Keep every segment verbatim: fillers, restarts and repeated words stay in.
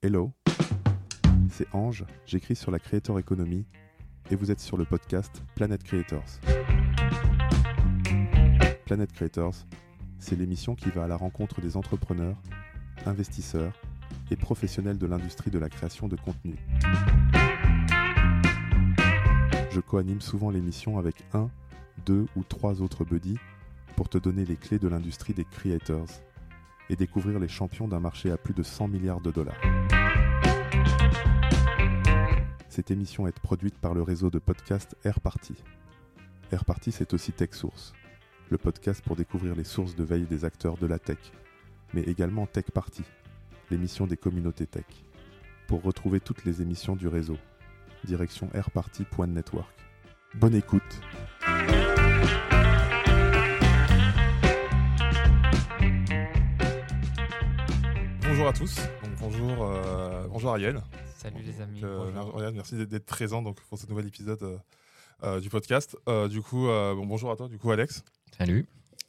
Hello, c'est Ange, j'écris sur la Creator Economy et vous êtes sur le podcast Planet Creators. Planet Creators, c'est l'émission qui va à la rencontre des entrepreneurs, investisseurs et professionnels de l'industrie de la création de contenu. Je co-anime souvent l'émission avec un, deux ou trois autres buddies pour te donner les clés de l'industrie des creators et découvrir les champions d'un marché à plus de cent milliards de dollars. Cette émission est produite par le réseau de podcasts AirParty. AirParty, c'est aussi TechSource, le podcast pour découvrir les sources de veille des acteurs de la tech, mais également TechParty, l'émission des communautés tech. Pour retrouver toutes les émissions du réseau, direction airparty point network. Bonne écoute. Bonjour à tous, donc bonjour, euh, bonjour Ariel. Salut les amis. Donc, euh, bonjour. Ariel, merci d'être, d'être présent donc, pour ce nouvel épisode euh, euh, du podcast. Euh, du coup, euh, bon, bonjour à toi, du coup Alex. Salut.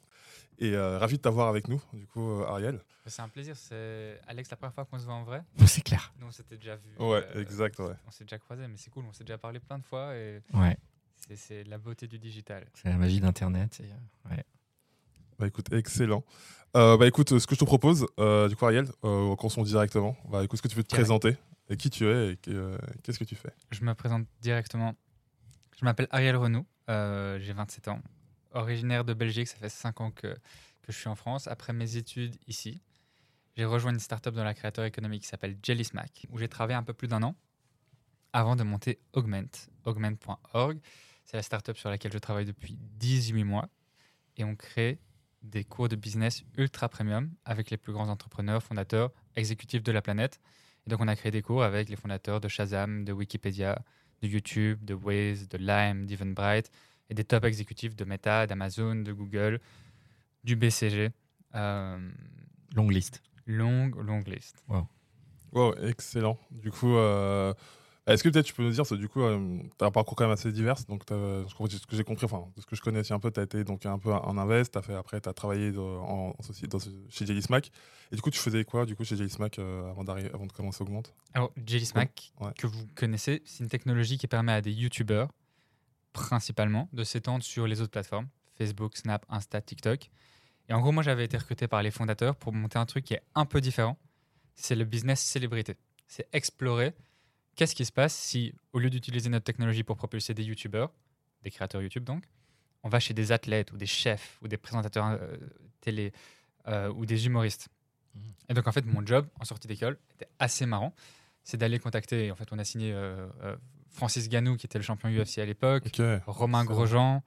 Et euh, ravi de t'avoir avec nous, du coup euh, Ariel. C'est un plaisir, c'est Alex la première fois qu'on se voit en vrai. C'est clair. Nous on s'était déjà vu. Ouais, euh, exact, ouais. On s'est déjà croisés, mais c'est cool, on s'est déjà parlé plein de fois et Ouais, c'est, c'est la beauté du digital. c'est la magie d'Internet. Et, euh, ouais. Bah écoute, excellent. Euh, bah écoute, ce que je te propose, euh, du coup Ariel, euh, qu'on songe directement. Bah écoute, est-ce que tu peux te Carré. présenter et qui tu es et euh, qu'est-ce que tu fais? Je me présente directement. Je m'appelle Ariel Renou, euh, j'ai vingt-sept ans, originaire de Belgique, ça fait cinq ans que, que je suis en France. Après mes études ici, j'ai rejoint une startup dans la Creator Economy qui s'appelle JellySmack, où j'ai travaillé un peu plus d'un an avant de monter Augment, augment point org. C'est la startup sur laquelle je travaille depuis dix-huit mois et on crée des cours de business ultra premium avec les plus grands entrepreneurs, fondateurs, exécutifs de la planète. Et donc, on a créé des cours avec les fondateurs de Shazam, de Wikipédia, de YouTube, de Waze, de Lime, d'Eventbrite et des top exécutifs de Meta, d'Amazon, de Google, du B C G. Euh, Longue liste. longue, longue liste. Wow, excellent. Du coup, euh, est-ce que peut-être tu peux nous dire, parce que du coup, euh, tu as un parcours quand même assez divers. Donc, t'as- ce que j'ai compris, enfin, de ce que je connais aussi un peu, tu as été donc, un peu en invest, t'as fait, après, tu as travaillé de- en, en soci- dans ce- chez JellySmack. Et du coup, tu faisais quoi du coup, chez JellySmack euh, avant, d'arriver- avant de commencer Augment? Alors, JellySmack, Ouais. que vous connaissez, c'est une technologie qui permet à des YouTubers, principalement, de s'étendre sur les autres plateformes, Facebook, Snap, Insta, TikTok. Et en gros, moi, j'avais été recruté par les fondateurs pour monter un truc qui est un peu différent. C'est le business célébrité. C'est explorer qu'est-ce qui se passe si, au lieu d'utiliser notre technologie pour propulser des YouTubers, des créateurs YouTube donc, on va chez des athlètes ou des chefs ou des présentateurs euh, télé euh, ou des humoristes. Mhm. Et donc, en fait, mon job en sortie d'école était assez marrant. C'est d'aller contacter. En fait, on a signé euh, euh, Francis Ngannou, qui était le champion U F C à l'époque, Ok. Romain Excellent. Grosjean,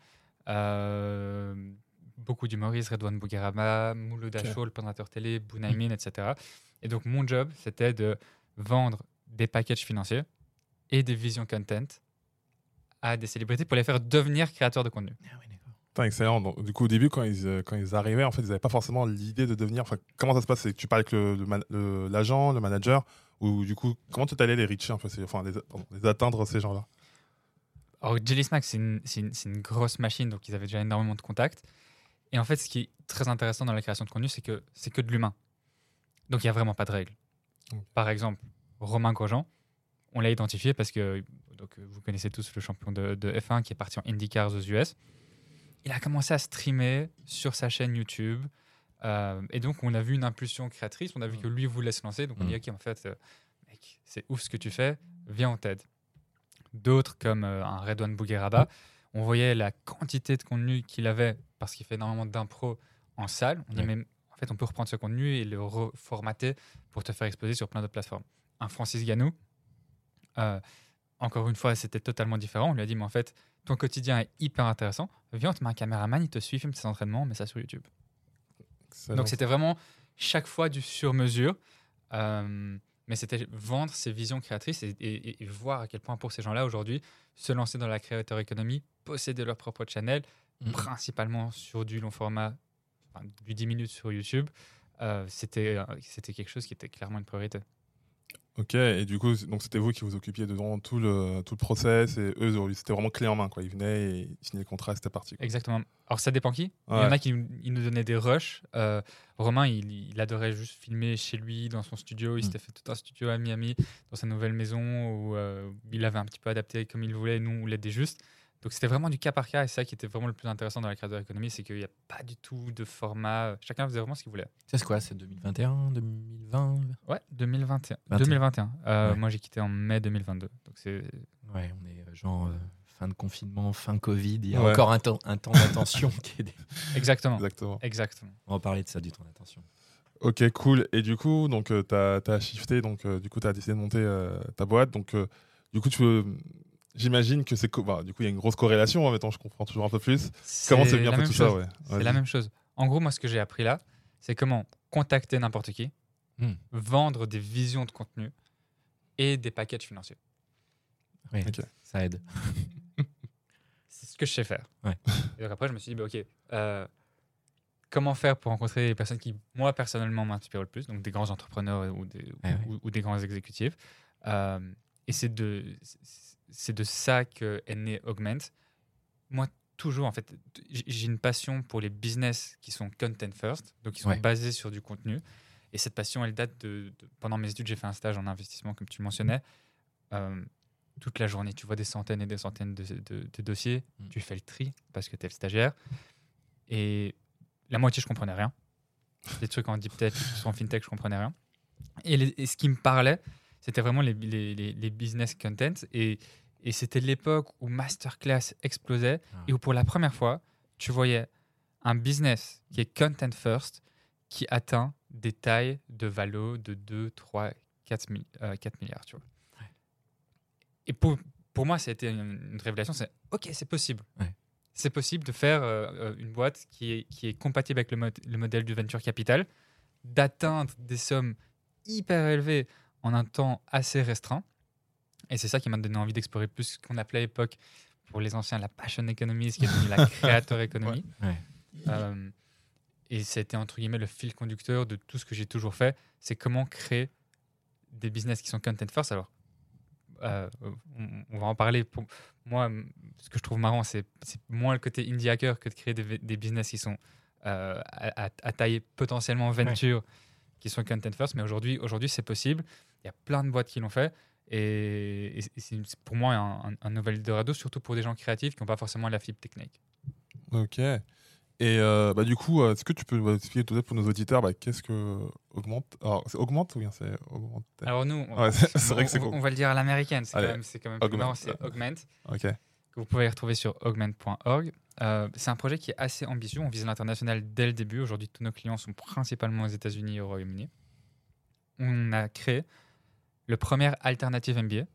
euh, beaucoup d'humoristes, Redouane Bougueraba, Mouloud Ok. Achour, le présentateur télé, Bounaïmin, et cetera. Et donc, mon job, c'était de vendre des packages financiers et des visions content à des célébrités pour les faire devenir créateurs de contenu. Ah oui, d'accord. Putain, excellent. Donc, du coup, au début, quand ils, euh, quand ils arrivaient, en fait, ils n'avaient pas forcément l'idée de devenir. Enfin, comment ça se passe? C'est que tu parles avec le, le man- le- l'agent, le manager, ou du coup, comment tu allais les reacher, en fait, c'est- enfin, les, pardon, les atteindre, ces gens-là? Alors, JellySmack, c'est une, c'est, une, c'est une grosse machine, donc ils avaient déjà énormément de contacts. Et en fait, ce qui est très intéressant dans la création de contenu, c'est que c'est que de l'humain. Donc, il n'y a vraiment pas de règles. Ok. Par exemple, Romain Grosjean, on l'a identifié parce que donc, vous connaissez tous le champion de, de F un qui est parti en IndyCars aux U S. Il a commencé à streamer sur sa chaîne YouTube. Euh, et donc, on a vu une impulsion créatrice. On a vu que lui voulait se lancer. Donc, on Mm. dit, OK, en fait, euh, mec, c'est ouf ce que tu fais. Viens, on t'aide. D'autres, comme euh, un Redouane Bougueraba, on voyait la quantité de contenu qu'il avait parce qu'il fait énormément d'impro en salle. On dit, Ouais. mais en fait, on peut reprendre ce contenu et le reformater pour te faire exposer sur plein d'autres plateformes. Un Francis Ngannou, euh, encore une fois, c'était totalement différent. On lui a dit, mais en fait, ton quotidien est hyper intéressant. Viens, on te met un caméraman, il te suit, filme tes entraînements, mets ça sur YouTube. Excellent. Donc, c'était vraiment chaque fois du sur-mesure. Euh, mais c'était vendre ses visions créatrices et, et- et voir à quel point, pour ces gens-là, aujourd'hui, se lancer dans la creator economy, posséder leur propre channel, Mhm. principalement sur du long format, enfin, du dix minutes sur YouTube, euh, c'était, euh, c'était quelque chose qui était clairement une priorité. Ok, et du coup, donc c'était vous qui vous occupiez de vraiment tout le, tout le process, et eux, c'était vraiment clé en main, quoi. Ils venaient et ils signaient le contrat, c'était parti, quoi. Exactement. Alors ça dépend qui. Il y Ouais. en a qui nous- ils nous donnaient des rushs. Euh, Romain, il, il adorait juste filmer chez lui, dans son studio. Il Mm. s'était fait tout un studio à Miami, dans sa nouvelle maison, où euh, il avait un petit peu adapté comme il voulait, et nous, on l'aidait juste. Donc c'était vraiment du cas par cas, et c'est ça qui était vraiment le plus intéressant dans la créateur économie, c'est qu'il n'y a pas du tout de format. Chacun faisait vraiment ce qu'il voulait. C'est quoi? C'est deux mille vingt et un, deux mille vingt? Ouais, deux mille vingt et un. vingt et un. deux mille vingt et un. Euh, Ouais. Moi, j'ai quitté en mai deux mille vingt-deux. Donc c'est Ouais, on est euh, genre euh, fin de confinement, fin Covid. Il y a Ouais. encore un temps, un temps d'attention. qui est dé- exactement. Exactement. Exactement. On va parler de ça, du temps d'attention. Ok, cool. Et du coup, donc, euh, t'as, t'as shifté, donc, euh, du coup, t'as décidé de monter euh, ta boîte. Donc, euh, du coup, tu veux... J'imagine que c'est... Co- bah, du coup, il y a une grosse corrélation, en même temps, je comprends toujours un peu plus. Comment c'est venu un la peu même tout chose. ça, ouais. C'est Vas-y. la même chose. En gros, moi, ce que j'ai appris là, c'est comment contacter n'importe qui, Hmm. vendre des visions de contenu et des packages financiers. Ouais, Ok. ça aide. C'est ce que je sais faire. Ouais. Et donc après, je me suis dit, bah, OK, euh, comment faire pour rencontrer les personnes qui, moi, personnellement, m'inspirent le plus, donc des grands entrepreneurs ou des, Ouais, ou, ou des grands exécutifs. Euh, et c'est de, c'est de ça que est né Augment. Moi, toujours, en fait, j- j'ai une passion pour les business qui sont content first, donc qui sont Ouais. basés sur du contenu. Et cette passion, elle date de, de- pendant mes études, j'ai fait un stage en investissement, comme tu mentionnais. Euh, toute la journée, tu vois des centaines et des centaines de, de- de dossiers. Mm. Tu fais le tri parce que tu es le stagiaire. Et la moitié, je comprenais rien. Des trucs en deep tech, en fintech, je comprenais rien. Et, les- et ce qui me parlait, c'était vraiment les, les- les- les business content. Et, et c'était l'époque où Masterclass explosait Ah. et où pour la première fois, tu voyais un business qui est content first, qui atteint des tailles de valo de deux, trois, quatre, mi- euh, quatre milliards. Tu vois. Ouais. Et pour, pour moi, ça a été une, une révélation. C'est OK, c'est possible. Ouais. C'est possible de faire euh, euh, une boîte qui est, qui est compatible avec le, mod- le modèle du venture capital, d'atteindre des sommes hyper élevées en un temps assez restreint. Et c'est ça qui m'a donné envie d'explorer plus ce qu'on appelait à l'époque, pour les anciens, la passion economy, ce qui est devenu la créateur economy. Ouais. Euh, et c'était entre guillemets le fil conducteur de tout ce que j'ai toujours fait, c'est comment créer des business qui sont content first. Alors, euh, on, on va en parler. Pour moi, m- ce que je trouve marrant, c'est c'est moins le côté indie hacker que de créer des, des business qui sont euh, à, à- à taille potentiellement venture, qui sont content first. Mais aujourd'hui, aujourd'hui, c'est possible. Il y a plein de boîtes qui l'ont fait. Et, et c'est c'est pour moi un, un, un nouvel Eldorado, surtout pour des gens créatifs qui n'ont pas forcément la fibre technique. Ok. Et euh, bah, du coup, euh, est-ce que tu peux bah, expliquer peut-être pour nos auditeurs bah, qu'est-ce que Augmente? Alors, c'est Augmente ou bien c'est Augmente? Alors nous, on, Ouais, c'est- c'est on- vrai que c'est on- cool. on va le dire à l'américaine. C'est quand Allez, même, c'est quand même plus Augment. marrant, c'est Augment, Ok. que vous pouvez retrouver sur augment point org. Euh, c'est un projet qui est assez ambitieux. On vise l'international dès le début. Aujourd'hui, tous nos clients sont principalement aux États-Unis et au Royaume-Uni. On a créé le premier alternative M B A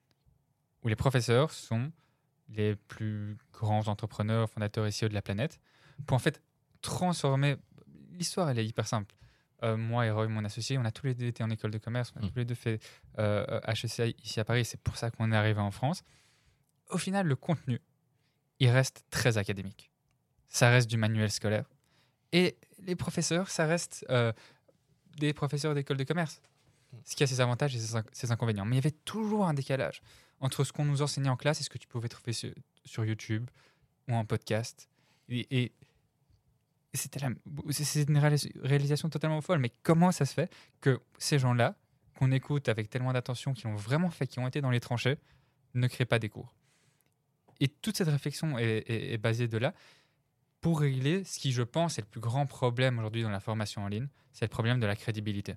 où les professeurs sont les plus grands entrepreneurs, fondateurs et C E O de la planète pour en fait transformer. L'histoire, elle est hyper simple. Euh, moi et Roy, mon associé, on a tous les deux été en école de commerce, on a Mm. tous les deux fait euh, H E C ici à Paris. C'est pour ça qu'on est arrivé en France. Au final, le contenu, il reste très académique. Ça reste du manuel scolaire. Et les professeurs, ça reste euh, des professeurs d'école de commerce. Ce qui a ses avantages et ses, inc- ses inconvénients. Mais il y avait toujours un décalage entre ce qu'on nous enseignait en classe et ce que tu pouvais trouver sur, sur YouTube ou en podcast. Et, et c'était la- c'est c'est une réalis- réalisation totalement folle. Mais comment ça se fait que ces gens-là, qu'on écoute avec tellement d'attention, qui l'ont vraiment fait, qui ont été dans les tranchées, ne créent pas des cours? Et toute cette réflexion est, est- est basée de là pour régler ce qui, je pense, est le plus grand problème aujourd'hui dans la formation en ligne, c'est le problème de la crédibilité.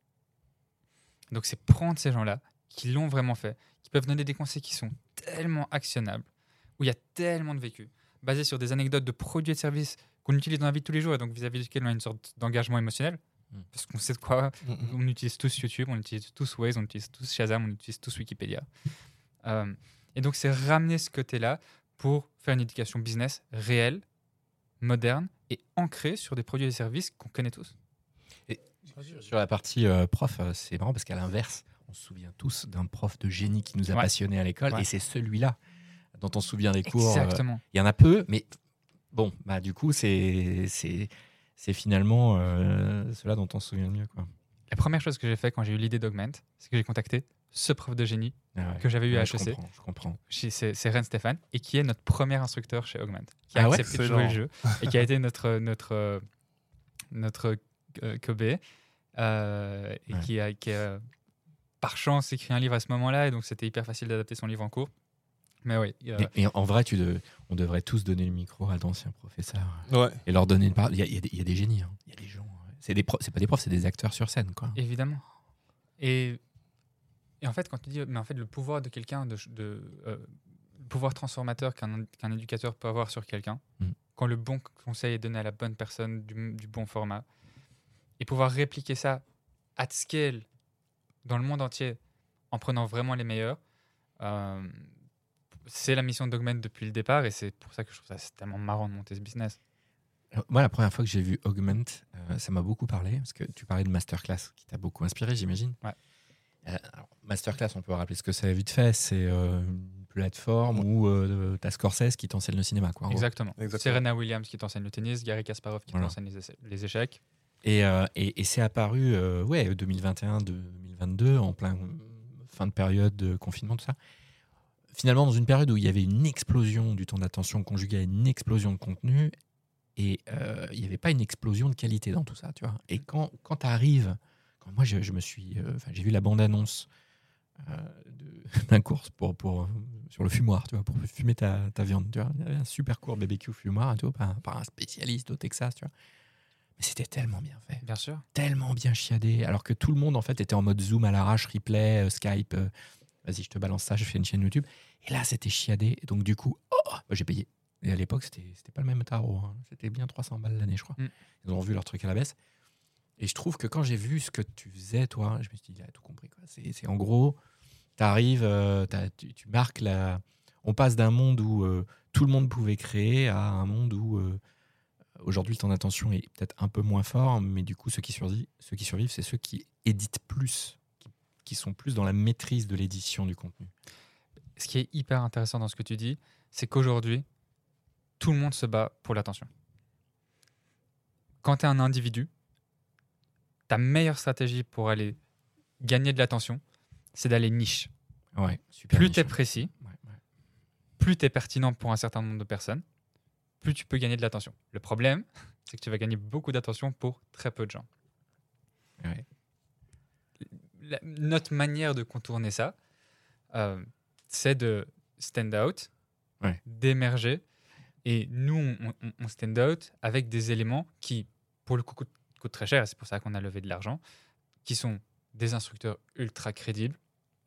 Donc c'est prendre ces gens-là qui l'ont vraiment fait, qui peuvent donner des conseils qui sont tellement actionnables, où il y a tellement de vécu, basés sur des anecdotes de produits et de services qu'on utilise dans la vie de tous les jours, et donc vis-à-vis duquel on a une sorte d'engagement émotionnel, Mm. parce qu'on sait de quoi, Mhm. on utilise tous YouTube, on utilise tous Waze, on utilise tous Shazam, on utilise tous Wikipédia. Euh, et donc c'est ramener ce côté-là pour faire une éducation business réelle, moderne et ancrée sur des produits et des services qu'on connaît tous. Sur la partie euh, prof, euh, c'est marrant parce qu'à l'inverse, on se souvient tous d'un prof de génie qui nous a Ouais. passionnés à l'école, Ouais. et c'est celui-là dont on se souvient des cours. euh, Exactement. Il y en a peu, mais bon, bah du coup, c'est c'est c'est finalement euh, cela dont on se souvient le mieux, quoi. la première chose que j'ai fait quand j'ai eu l'idée d'Augment, c'est que j'ai contacté ce prof de génie Ah ouais. que j'avais eu Ouais, à je H E C. comprends, je comprends. Chez- C'est c'est Ren Stéphane, et qui est notre premier instructeur chez Augment, qui a Ah ouais accepté de jouer le Excellent. jeu, et qui a été notre, notre, euh, notre euh, Kobe, euh, et Ouais. qui a, qui a, par chance, écrit un livre à ce moment-là, et donc c'était hyper facile d'adapter son livre en cours. Mais oui, euh, Mais, mais en vrai, tu de- on devrait tous donner le micro à d'anciens professeurs Ouais. et leur donner une parole. Il y a, il y a des- il y a des génies, hein. Il y a des gens. ouais. C'est des pro- c'est pas des profs, c'est des acteurs sur scène, quoi. évidemment. Et, et en fait, quand tu dis, mais en fait, le pouvoir de quelqu'un, de, de, euh, le pouvoir transformateur qu'un qu'un éducateur peut avoir sur quelqu'un, Mm. quand le bon conseil est donné à la bonne personne, du, du bon format, et pouvoir répliquer ça at scale dans le monde entier en prenant vraiment les meilleurs, euh, c'est la mission d'Augment depuis le départ, et c'est pour ça que je trouve ça c'est tellement marrant de monter ce business. Alors, moi, la première fois que j'ai vu Augment, euh, ça m'a beaucoup parlé, parce que tu parlais de Masterclass, qui t'a beaucoup inspiré, j'imagine. Ouais. Euh, alors, Masterclass, on peut rappeler ce que c'est vite fait, c'est euh, une plateforme Ouais. où euh, t'as Scorsese qui t'enseigne le cinéma, quoi. en gros. Exactement. Exactement. Serena Williams qui t'enseigne le tennis, Gary Kasparov qui Voilà. t'enseigne les, essais- les échecs. Et, euh, et, et c'est apparu, euh, ouais, deux mille vingt et un, deux mille vingt-deux, en plein euh, fin de période de confinement, tout ça. Finalement, dans une période où il y avait une explosion du temps d'attention conjuguée à une explosion de contenu, et euh, il n'y avait pas une explosion de qualité dans tout ça, tu vois. Et quand, quand tu arrives, quand moi je, je me suis, euh, enfin, j'ai vu la bande-annonce euh, de- d'un cours pour, pour, euh, sur le fumoir, tu vois, pour fumer ta, ta viande, tu vois. Il y avait un super cours B B Q fumoir, et tout, par, par un spécialiste au Texas, tu vois. Mais c'était tellement bien fait, Bien sûr. tellement bien chiadé, alors que tout le monde en fait était en mode Zoom à l'arrache, replay, euh, Skype. euh, Vas-y, je te balance ça, je fais une chaîne YouTube. Et là, c'était chiadé. Et donc, du coup, oh, bah, j'ai payé. Et à l'époque, c'était, c'était pas le même tarot. hein. C'était bien trois cents balles l'année, je crois. Mm. Ils ont vu leur truc à la baisse. Et je trouve que quand j'ai vu ce que tu faisais, toi, je me suis dit, il a tout compris. Quoi. C'est, c'est en gros, t'arrives, euh, t'as- tu, tu marques la. On passe d'un monde où euh, tout le monde pouvait créer à un monde où euh, aujourd'hui le temps d'attention est peut-être un peu moins fort, mais du coup, ceux qui survivent, ceux qui survivent, c'est ceux qui éditent plus, qui, qui sont plus dans la maîtrise de l'édition du contenu. Ce qui est hyper intéressant dans ce que tu dis, c'est qu'aujourd'hui, tout le monde se bat pour l'attention. Quand tu es un individu, ta meilleure stratégie pour aller gagner de l'attention, c'est d'aller niche. Ouais, super. Plus niche, tu es ouais. précis, Ouais, ouais. plus tu es pertinent pour un certain nombre de personnes, plus tu peux gagner de l'attention. Le problème, c'est que tu vas gagner beaucoup d'attention pour très peu de gens. Ouais. La- notre manière de contourner ça, euh, c'est de stand out, Ouais. d'émerger. Et nous, on, on- on stand out avec des éléments qui, pour le coup, coûtent, coûtent très cher, et c'est pour ça qu'on a levé de l'argent, qui sont des instructeurs ultra crédibles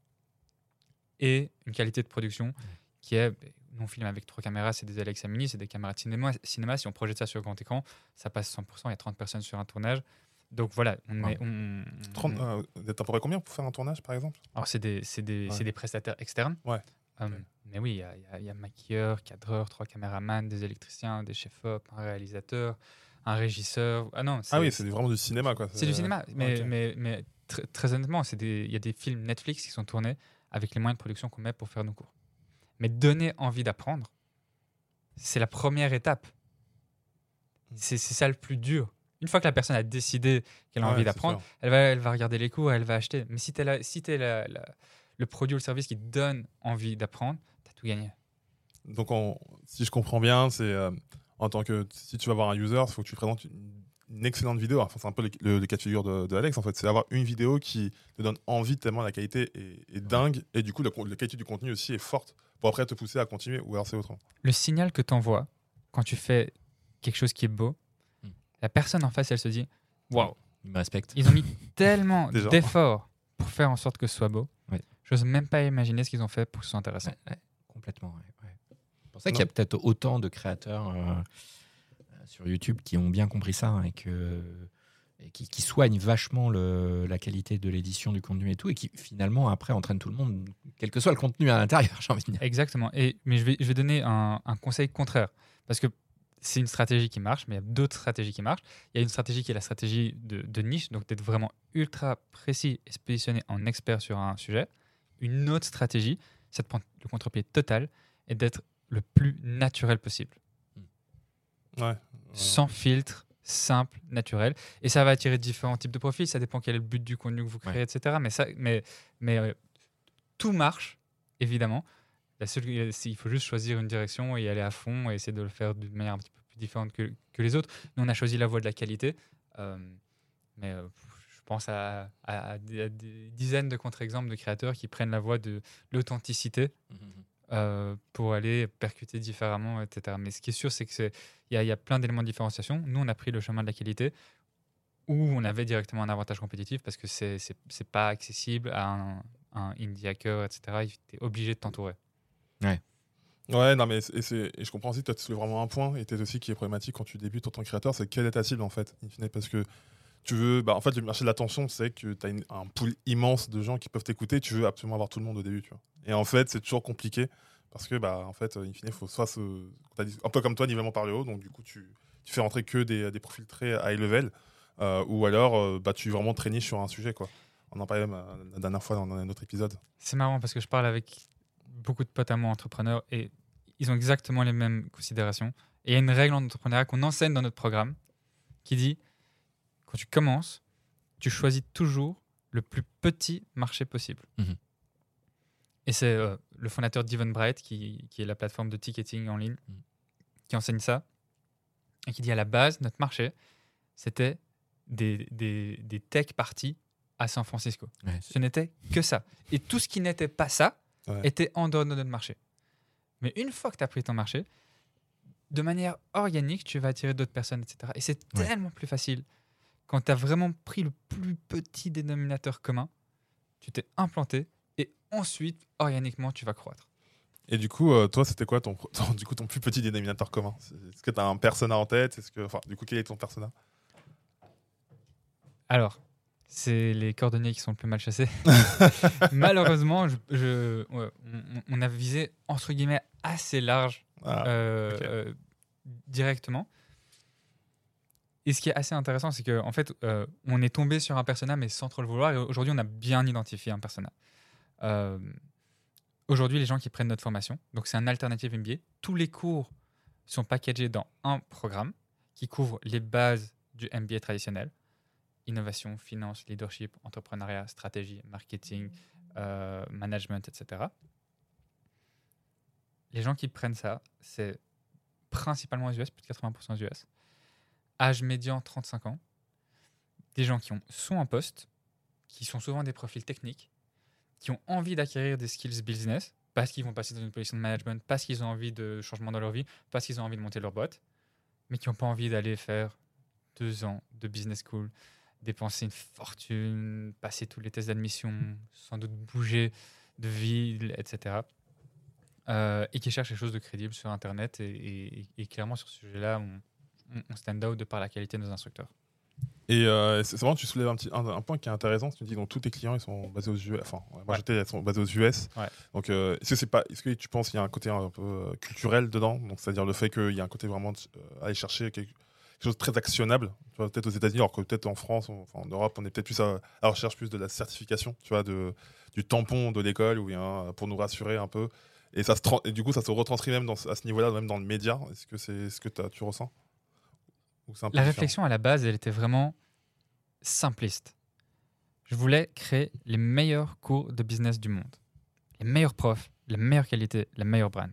et une qualité de production qui est, nous on filme avec trois caméras, c'est des Alexa Mini, c'est des caméras de cinéma, cinéma. Si on projette ça sur grand écran, ça passe cent pour cent, il y a trente personnes sur un tournage. Donc voilà, on Ouais. est, on- trente, on- euh, T'en pourrais combien pour faire un tournage, par exemple? alors, c'est des, c'est des, Ouais. c'est des prestataires externes. Ouais. Euh, Ok. Mais oui, il y a, il y a- il y a maquilleur, cadreur, trois caméramans, des électriciens, des chefs-op, un réalisateur, un régisseur. Ah non, c'est, Ah oui, c'est vraiment du cinéma, quoi. c'est du cinéma. Mais, ok. mais, mais tr- très honnêtement, c'est des- il y a des films Netflix qui sont tournés avec les moyens de production qu'on met pour faire nos cours. Mais donner envie d'apprendre, c'est la première étape. C'est, c'est ça le plus dur. Une fois que la personne a décidé qu'elle a Ouais, envie c'est d'apprendre, sûr. elle va, elle va regarder les cours, elle va acheter. Mais si tu es, la, si t'es la, la- le produit ou le service qui donne envie d'apprendre, tu as tout gagné. Donc, on- si je comprends bien, c'est euh, en tant que si tu vas voir un user, il faut que tu présentes une, une excellente vidéo. Enfin, c'est un peu le, le- le cas de figure de, de Alex, en fait. C'est avoir une vidéo qui te donne envie tellement la qualité est, est dingue. Et du coup, la, la qualité du contenu aussi est forte pour après te pousser à continuer, ou alors c'est autrement. Le signal que tu envoies quand tu fais quelque chose qui est beau, Mm. la personne en face, elle se dit waouh, Il me respecte. ils ont mis tellement Déjà. d'efforts pour faire en sorte que ce soit beau. Ouais. J'ose même pas imaginer ce qu'ils ont fait pour que ce soit intéressant. Ouais, ouais, complètement. ouais, ouais. C'est pour ça qu'il y a peut-être autant de créateurs euh, euh, sur YouTube qui ont bien compris ça hein, et, que, et qui, qui soignent vachement le, la qualité de l'édition du contenu et tout, et qui finalement après entraînent tout le monde, quel que soit le contenu à l'intérieur, j'ai envie de dire. Exactement. Et, mais je vais, je vais donner un, un conseil contraire. Parce que c'est une stratégie qui marche, mais il y a d'autres stratégies qui marchent. Il y a une stratégie qui est la stratégie de, de niche, donc d'être vraiment ultra précis et se positionner en expert sur un sujet. Une autre stratégie, c'est de prendre le contre-pied total et d'être le plus naturel possible. Ouais. Sans filtre, simple, naturel. Et ça va attirer différents types de profils. Ça dépend quel est le but du contenu que vous créez, Ouais. et cetera. Mais, ça, mais, mais euh, tout marche, évidemment. La seule, c'est- il faut juste choisir une direction et y aller à fond et essayer de le faire d'une manière un petit peu plus différente que, que les autres. Nous, on a choisi la voie de la qualité. Euh, mais euh, je pense à, à- à des, à des dizaines de contre-exemples de créateurs qui prennent la voie de l'authenticité euh, pour aller percuter différemment, et cetera. Mais ce qui est sûr, c'est qu'il y, a- il y a plein d'éléments de différenciation. Nous, on a pris le chemin de la qualité où on avait directement un avantage compétitif parce que c'est c'est c'est pas accessible à un, un indie hacker, et cetera. Tu es obligé de t'entourer. Ouais, non, mais c'est- et, c'est- et je comprends aussi, toi, tu soulèves vraiment un point, et peut-être aussi qui est problématique quand tu débutes en tant que créateur, c'est quelle est ta cible en fait, in fine, parce que tu veux, bah, en fait, le marché de l'attention, c'est que tu as une- un pool immense de gens qui peuvent t'écouter, tu veux absolument avoir tout le monde au début, tu vois. Et en fait, c'est toujours compliqué, parce que, bah, en fait, in fine, il faut soit se, t'as dit- un peu comme toi, nivellement par le haut, donc du coup, tu, tu fais rentrer que des, des profils très high level, euh, ou alors, euh, bah, tu vraiment traînes sur un sujet, quoi. On en parlait même, euh, la dernière fois dans un autre épisode. C'est marrant parce que je parle avec beaucoup de potes à moi entrepreneurs et ils ont exactement les mêmes considérations. Et il y a une règle en entrepreneuriat qu'on enseigne dans notre programme qui dit quand tu commences, tu choisis toujours le plus petit marché possible. Mhm. Et c'est euh, le fondateur d'Eventbrite, qui, qui est la plateforme de ticketing en ligne, Mhm. qui enseigne ça et qui dit à la base, notre marché, c'était des, des, des tech parties à San Francisco. Ouais, c'est- Ce n'était que ça. Et tout ce qui n'était pas ça Ouais. était en dehors de notre marché. Mais une fois que tu as pris ton marché, de manière organique, tu vas attirer d'autres personnes, et cetera. Et c'est Ouais. tellement plus facile. Quand tu as vraiment pris le plus petit dénominateur commun, tu t'es implanté et ensuite, organiquement, tu vas croître. Et du coup, euh, toi, c'était quoi ton, ton- du coup, ton plus petit dénominateur commun? C'est- Est-ce que tu as un persona en tête? Est-ce que, enfin, du coup, quel est ton persona? Alors, c'est les cordonniers qui sont le plus mal chassés. Malheureusement, je, je- ouais, on, on a visé, entre guillemets, assez large Ah, euh, ok. euh, directement. Et ce qui est assez intéressant, c'est qu'en en fait, euh, on est tombé sur un persona, mais sans trop le vouloir. Et aujourd'hui, on a bien identifié un persona. Euh, aujourd'hui, les gens qui prennent notre formation, donc c'est un alternative M B A, tous les cours sont packagés dans un programme qui couvre les bases du M B A traditionnel. Innovation, finance, leadership, entrepreneuriat, stratégie, marketing, euh, management, et cetera. Les gens qui prennent ça, c'est principalement aux U S, plus de quatre-vingts pour cent aux U S. Âge médian, trente-cinq ans. Des gens qui ont, sont en poste, qui sont souvent des profils techniques, qui ont envie d'acquérir des skills business, parce qu'ils vont passer dans une position de management, parce qu'ils ont envie de changement dans leur vie, parce qu'ils ont envie de monter leur boîte, mais qui n'ont pas envie d'aller faire deux ans de business school, dépenser une fortune, passer tous les tests d'admission, sans doute bouger de ville, et cetera. Euh, et qui cherchent quelque chose de crédible sur Internet. Et, et- et clairement, sur ce sujet-là, on, on- on stand out de par la qualité de nos instructeurs. Et euh, c'est c'est vraiment, tu soulèves un, petit, un, un point qui est intéressant. Tu me dis donc tous tes clients ils sont basés aux U S. Enfin, ouais, moi Ouais. j'étais, ils sont basés aux U S. Ouais. Donc, euh, est-ce que c'est pas, est-ce que tu penses qu'il y a un côté un peu euh, culturel dedans, donc c'est-à-dire le fait qu'il y a un côté vraiment euh, aller chercher quelque, quelque chose de très actionnable, tu vois, peut-être aux États-Unis, alors que peut-être en France, on- enfin, en Europe, on est peut-être plus à, à la recherche plus de la certification, tu vois, de, du tampon de l'école, où il y a un- pour nous rassurer un peu. Et ça se tran- et du coup, ça se retranscrit même dans, ce- à ce niveau-là, même dans le média. Est-ce que c'est ce que t'as- tu ressens? Ou c'est un peu La différent? réflexion à la base, elle était vraiment simpliste. Je voulais créer les meilleurs cours de business du monde. Les meilleurs profs, la meilleure qualité, la meilleure brand.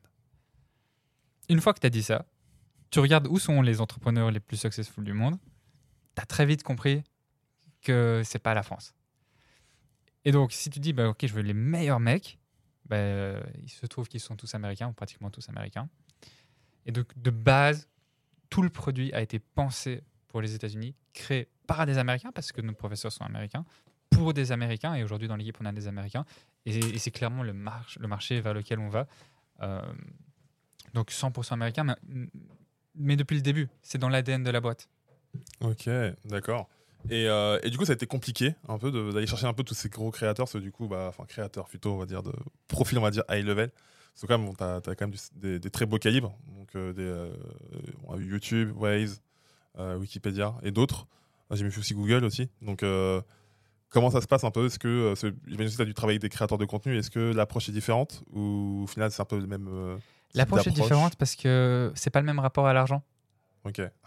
Une fois que tu as dit ça, tu regardes où sont les entrepreneurs les plus successful du monde. Tu as très vite compris que c'est pas la France. Et donc, si tu dis, bah, OK, je veux les meilleurs mecs, bah, euh, il se trouve qu'ils sont tous américains, ou pratiquement tous américains. Et donc, de base, tout le produit a été pensé pour les États-Unis, créé par des Américains, parce que nos professeurs sont américains, pour des Américains. Et aujourd'hui, dans l'équipe, on a des Américains. Et, et c'est clairement le, marche, le marché vers lequel on va. Euh, donc, cent pour cent américain, mais, mais depuis le début, c'est dans l'A D N de la boîte. Ok, d'accord. Et, euh, et du coup, ça a été compliqué un peu de- d'aller chercher un peu tous ces gros créateurs, ceux du coup, bah, enfin créateurs plutôt, on va dire, de profil, on va dire high level. Parce que quand même, bon, t'as, t'as quand même du- des, des très beaux calibres, donc euh, des euh, euh, YouTube, Waze, euh, Wikipédia et d'autres. J'ai mis aussi Google aussi. Donc, euh, comment ça se passe un peu? Est-ce que, euh, ce- j'imagine que tu as dû travailler avec des créateurs de contenu. Est-ce que l'approche est différente ou au final c'est un peu le même euh, type L'approche est d'approche? différente parce que c'est pas le même rapport à l'argent. Ok.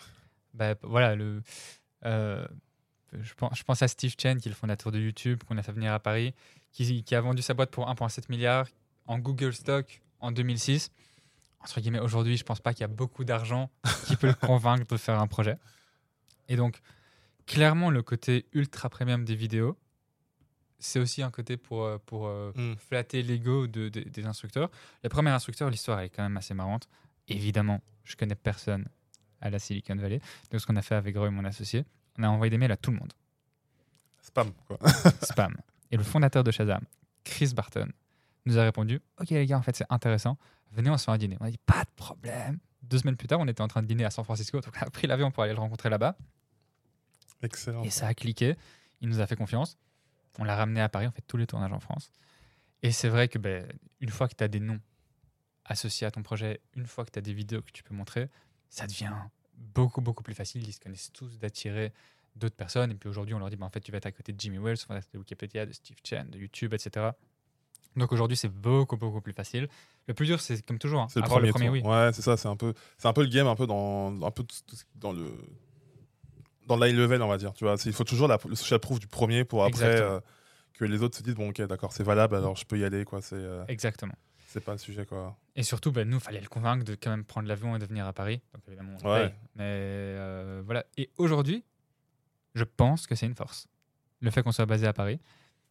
bah, voilà, le, euh, je, pense, je pense à Steve Chen, qui est le fondateur de YouTube, qu'on a fait venir à Paris, qui, qui a vendu sa boîte pour un virgule sept milliard en Google Stock en deux mille six. Entre guillemets, aujourd'hui, je ne pense pas qu'il y a beaucoup d'argent qui peut le convaincre de faire un projet. Et donc, clairement, le côté ultra premium des vidéos, c'est aussi un côté pour, pour euh, Mm. flatter l'ego de, de- des instructeurs. Les premiers instructeurs, l'histoire elle est quand même assez marrante. Évidemment, je connais personne à la Silicon Valley. Donc, ce qu'on a fait avec Roy, mon associé, on a envoyé des mails à tout le monde. Spam, quoi. Spam. Et le fondateur de Shazam, Chris Barton, nous a répondu « Ok les gars, en fait c'est intéressant, venez on se fait un dîner ». On a dit « Pas de problème ». Deux semaines plus tard, on était en train de dîner à San Francisco, donc on a pris l'avion pour aller le rencontrer là-bas. Excellent. Et ça a cliqué, il nous a fait confiance. On l'a ramené à Paris, on fait tous les tournages en France. Et c'est vrai que ben, une fois que tu as des noms associés à ton projet, une fois que tu as des vidéos que tu peux montrer, ça devient beaucoup, beaucoup plus facile. Ils se connaissent tous d'attirer d'autres personnes. Et puis aujourd'hui, on leur dit, ben, en fait, tu vas être à côté de Jimmy Wales, de Wikipédia, de Steve Chen, de YouTube, et cetera. Donc aujourd'hui, c'est beaucoup, beaucoup plus facile. Le plus dur, c'est comme toujours, hein, C'est le avoir premier, le premier tour. oui. Ouais, c'est ça, c'est un peu, c'est un peu le game, un peu dans, un peu tout- tout- dans le, dans l'high level, on va dire. Tu vois, C'est- il faut toujours la, le social proof du premier pour après Exactement. euh, que les autres se disent bon, ok, d'accord, c'est valable, alors je peux y aller, quoi. C'est, euh, Exactement. c'est pas le sujet, quoi. Et surtout, ben, nous, il fallait le convaincre de quand même prendre l'avion et de venir à Paris. Donc évidemment, on le Ouais. paye. Mais euh, voilà. Et aujourd'hui, je pense que c'est une force. Le fait qu'on soit basé à Paris.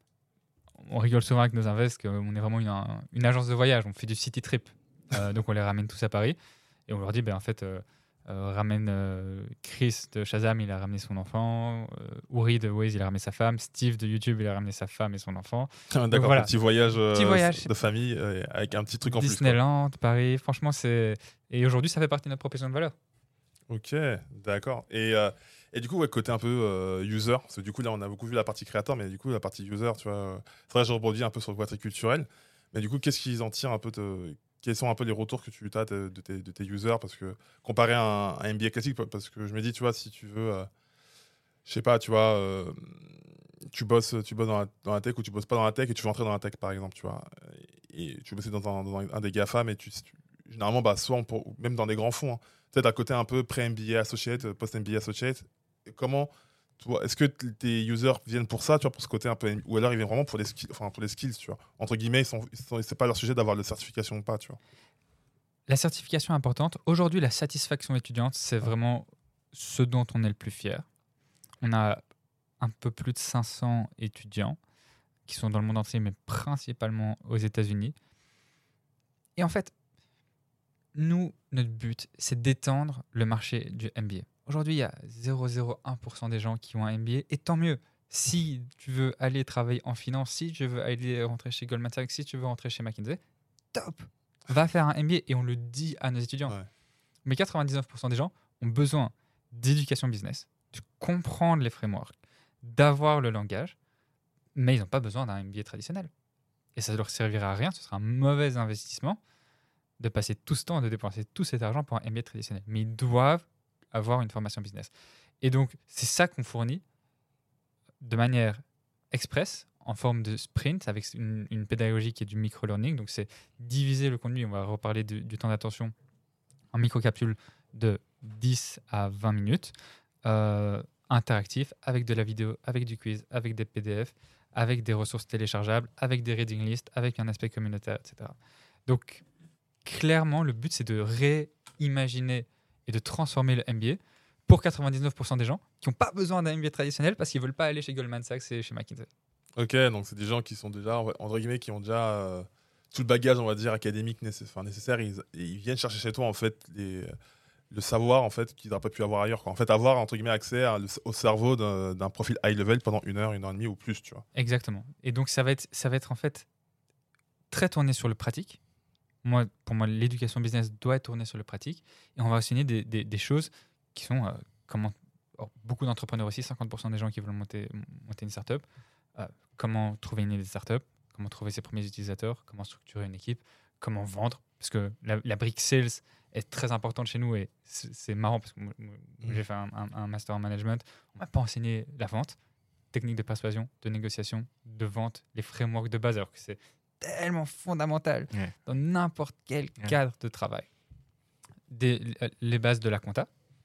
On rigole souvent avec nos invests qu'on est vraiment une, un- une agence de voyage. On fait du city trip. Euh, donc on les ramène tous à Paris. Et on leur dit, ben, en fait, euh, euh, ramène euh, Chris de Shazam, il a ramené son enfant. Euh, Uri de Waze, il a ramené sa femme. Steve de YouTube, il a ramené sa femme et son enfant. D'accord, voilà. un petit voyage, euh, Petit voyage. de famille euh, avec un petit truc en plus. Disneyland, Paris. Franchement, c'est. Et aujourd'hui, ça fait partie de notre proposition de valeur. quoi. Ok, d'accord. Et, euh, et du coup, ouais, côté un peu euh, user, parce que du coup, là, on a beaucoup vu la partie créateur, mais du coup, la partie user, tu vois, euh, c'est vrai, je rebondis un peu sur le côté culturel. Mais du coup, qu'est-ce qu'ils en tirent un peu de- Quels sont un peu les retours que tu as de, de tes, de tes users? Parce que comparé à un, un M B A classique, parce que je me dis, tu vois, si tu veux, euh, je sais pas, tu vois, euh, tu bosses, tu bosses dans la, dans la tech ou tu bosses pas dans la tech et tu veux entrer dans la tech, par exemple, tu vois, et, et tu veux bosser dans un, dans un, un des GAFAM et tu, tu- généralement, bah, soit on peut- ou même dans des grands fonds, hein, peut-être à côté un peu pré-M B A associate, post-M B A associate. Comment, toi, est-ce que t- tes users viennent pour ça, tu vois, pour ce côté un peu, ou alors ils viennent vraiment pour les skills, enfin pour les skills, tu vois. Entre guillemets, ils sont, ils sont- c'est pas leur sujet d'avoir la certification ou pas, tu vois. La certification est importante. Aujourd'hui, la satisfaction étudiante, c'est vraiment ce dont on est le plus fier. On a un peu plus de cinq cents étudiants qui sont dans le monde entier, mais principalement aux États-Unis. Et en fait, nous, notre but, c'est d'étendre le marché du M B A. Aujourd'hui, il y a zéro virgule zéro un pour cent des gens qui ont un M B A, et tant mieux. Si tu veux aller travailler en finance, si tu veux aller rentrer chez Goldman Sachs, si tu veux rentrer chez McKinsey, top, va faire un M B A, et on le dit à nos étudiants. Ouais. Mais quatre-vingt-dix-neuf pour cent des gens ont besoin d'éducation business, de comprendre les frameworks, d'avoir le langage, mais ils n'ont pas besoin d'un M B A traditionnel. Et ça ne leur servira à rien, ce sera un mauvais investissement de passer tout ce temps, de dépenser tout cet argent pour un M B A traditionnel. Mais ils doivent avoir une formation business. Et donc, c'est ça qu'on fournit de manière express, en forme de sprint, avec une, une pédagogie qui est du micro-learning. Donc, c'est diviser le contenu. On va reparler du, du temps d'attention en micro-capsule de dix à vingt minutes, euh, interactif, avec de la vidéo, avec du quiz, avec des P D F, avec des ressources téléchargeables, avec des reading lists, avec un aspect communautaire, et cetera. Donc, clairement, le but, c'est de réimaginer et de transformer le M B A pour quatre-vingt-dix-neuf pour cent des gens qui n'ont pas besoin d'un M B A traditionnel parce qu'ils ne veulent pas aller chez Goldman Sachs et chez McKinsey. Ok, donc c'est des gens qui sont déjà, entre guillemets, qui ont déjà euh, tout le bagage, on va dire, académique nécessaire. Enfin, nécessaire ils, ils viennent chercher chez toi, en fait, les, le savoir, en fait, qu'ils n'auraient pas pu avoir ailleurs, quoi. En fait, avoir, entre guillemets, accès à, le, au cerveau d'un, d'un profil high level pendant une heure, une heure et demie ou plus, tu vois. Exactement. Et donc, ça va être, ça va être en fait très tourné sur le pratique. Moi, pour moi, l'éducation business doit être tournée sur le pratique. Et on va enseigner des, des, des choses qui sont euh, comment. Alors, beaucoup d'entrepreneurs aussi, cinquante pour cent des gens qui veulent monter, monter une startup, euh, comment trouver une idée de startup, comment trouver ses premiers utilisateurs, comment structurer une équipe, comment vendre. Parce que la, la brique sales est très importante chez nous et c'est, c'est marrant parce que moi, moi, Mmh. j'ai fait un, un, un master en management. On m'a pas enseigné la vente, technique de persuasion, de négociation, de vente, les frameworks de base, alors que c'est tellement fondamental Ouais. dans n'importe quel Ouais. cadre de travail. Des, les bases de la compta,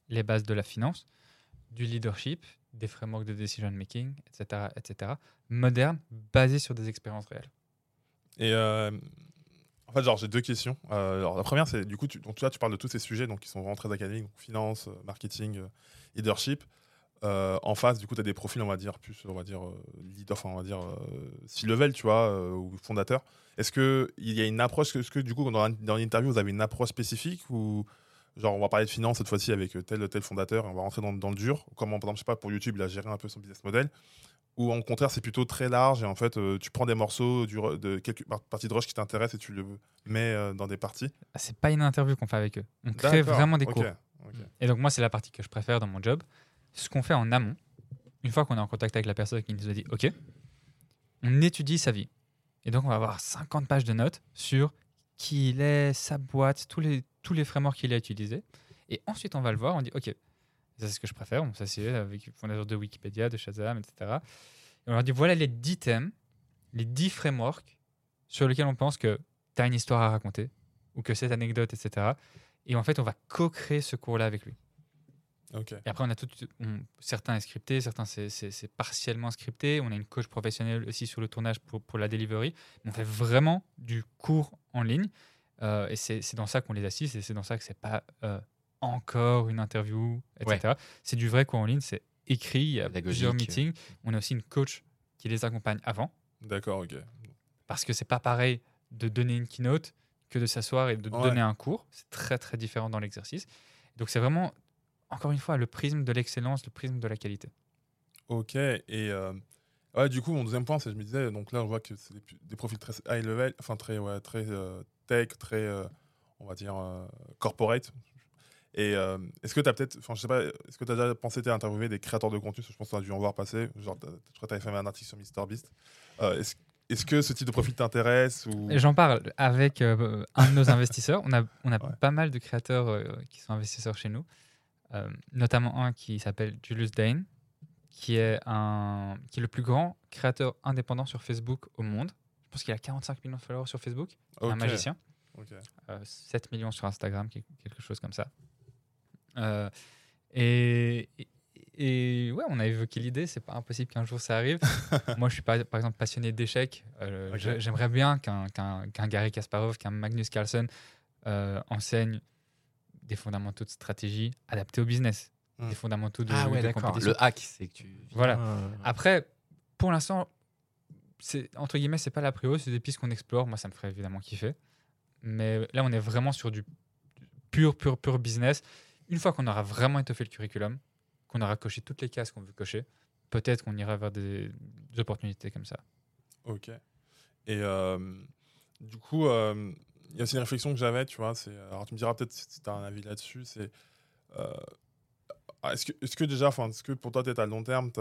les bases de la finance, du leadership, des frameworks de decision making, et cetera, et cetera, modernes, basés sur des expériences réelles. Et euh, en fait, genre, j'ai deux questions. Euh, alors, la première, c'est du coup, tu, donc, tu vois, tu parles de tous ces sujets donc, qui sont vraiment très académiques, donc finance, euh, marketing, euh, leadership. Euh, en face, du coup, tu as des profils, on va dire, plus, on va dire, euh, leader, enfin, on va dire, euh, C-level, tu vois, euh, ou fondateur. Est-ce qu'il y a une approche, est-ce que, du coup, dans, dans l'interview, vous avez une approche spécifique ou, genre, on va parler de finance cette fois-ci avec tel tel fondateur et on va rentrer dans, dans le dur, comment, par exemple, je sais pas, pour YouTube, il a géré un peu son business model, ou au contraire, c'est plutôt très large et en fait, euh, tu prends des morceaux du, de quelques parties de rush qui t'intéressent et tu le mets euh, dans des parties. C'est pas une interview qu'on fait avec eux. On crée D'accord, vraiment des ok, cours. ok. Et donc, moi, c'est la partie que je préfère dans mon job. Ce qu'on fait en amont, une fois qu'on est en contact avec la personne qui nous a dit OK, on étudie sa vie. Et donc, on va avoir cinquante pages de notes sur qui il est, sa boîte, tous les, tous les frameworks qu'il a utilisés. Et ensuite, on va le voir, on dit OK, ça c'est ce que je préfère. On s'assied avec le fondateur de Wikipédia, de Shazam, et cetera. Et on leur dit voilà les dix thèmes, les dix frameworks sur lesquels on pense que tu as une histoire à raconter ou que cette anecdote, et cetera. Et en fait, on va co-créer ce cours-là avec lui. Ok. Et après, on a tout, on, certains est scripté, certains c'est, c'est, c'est partiellement scripté. On a une coach professionnelle aussi sur le tournage pour, pour la delivery. On fait vraiment du cours en ligne. Euh, et c'est, c'est dans ça qu'on les assiste et c'est dans ça que c'est pas euh, encore une interview, et cetera. Ouais. C'est du vrai cours en ligne, c'est écrit, il y a plusieurs meetings. On a aussi une coach qui les accompagne avant. D'accord, ok. Parce que c'est pas pareil de donner une keynote que de s'asseoir et de ouais. donner un cours. C'est très, très différent dans l'exercice. Donc, c'est vraiment... Encore une fois, le prisme de l'excellence, le prisme de la qualité. Ok, et euh, ouais, du coup, mon deuxième point, c'est je me disais, donc là, on voit que c'est des, des profils très high level, enfin très, ouais, très euh, tech, très, euh, on va dire, euh, corporate. Et euh, est-ce que tu as peut-être, enfin, je sais pas, est-ce que tu as déjà pensé à interviewer des créateurs de contenu? Je pense que tu as dû en voir passer. Genre, je crois que tu avais fait un article sur MrBeast. Euh, est-ce, est-ce que ce type de profil t'intéresse ou... J'en parle avec euh, un de nos investisseurs. On a, on a ouais. pas mal de créateurs euh, qui sont investisseurs chez nous. Euh, notamment un qui s'appelle Julius Dane, qui est, un, qui est le plus grand créateur indépendant sur Facebook au monde. Je pense qu'il a quarante-cinq millions de followers sur Facebook. Okay. Un magicien. Okay. Euh, sept millions sur Instagram, quelque chose comme ça. Euh, et, et, et ouais, on a évoqué l'idée, c'est pas impossible qu'un jour ça arrive. Moi, je suis par, par exemple passionné d'échecs. Euh, okay. J'aimerais bien qu'un, qu'un, qu'un Garry Kasparov, qu'un Magnus Carlsen euh, enseigne des fondamentaux de stratégie adaptés au business, mmh. des fondamentaux de, ah ouais, de d'accord. compétition. Le hack, c'est que tu... Voilà. Ah. Après, pour l'instant, c'est, entre guillemets, c'est pas la prio, c'est des pistes qu'on explore. Moi, ça me ferait évidemment kiffer. Mais là, on est vraiment sur du pur, pur, pur business. Une fois qu'on aura vraiment étoffé le curriculum, qu'on aura coché toutes les cases qu'on veut cocher, peut-être qu'on ira vers des, des opportunités comme ça. Ok. Et euh, du coup... Euh... il y a aussi une réflexion que j'avais, tu vois, c'est, alors tu me diras peut-être si tu as un avis là-dessus, c'est euh, est-ce, que, est-ce que déjà, est-ce que pour toi, peut-être à long terme,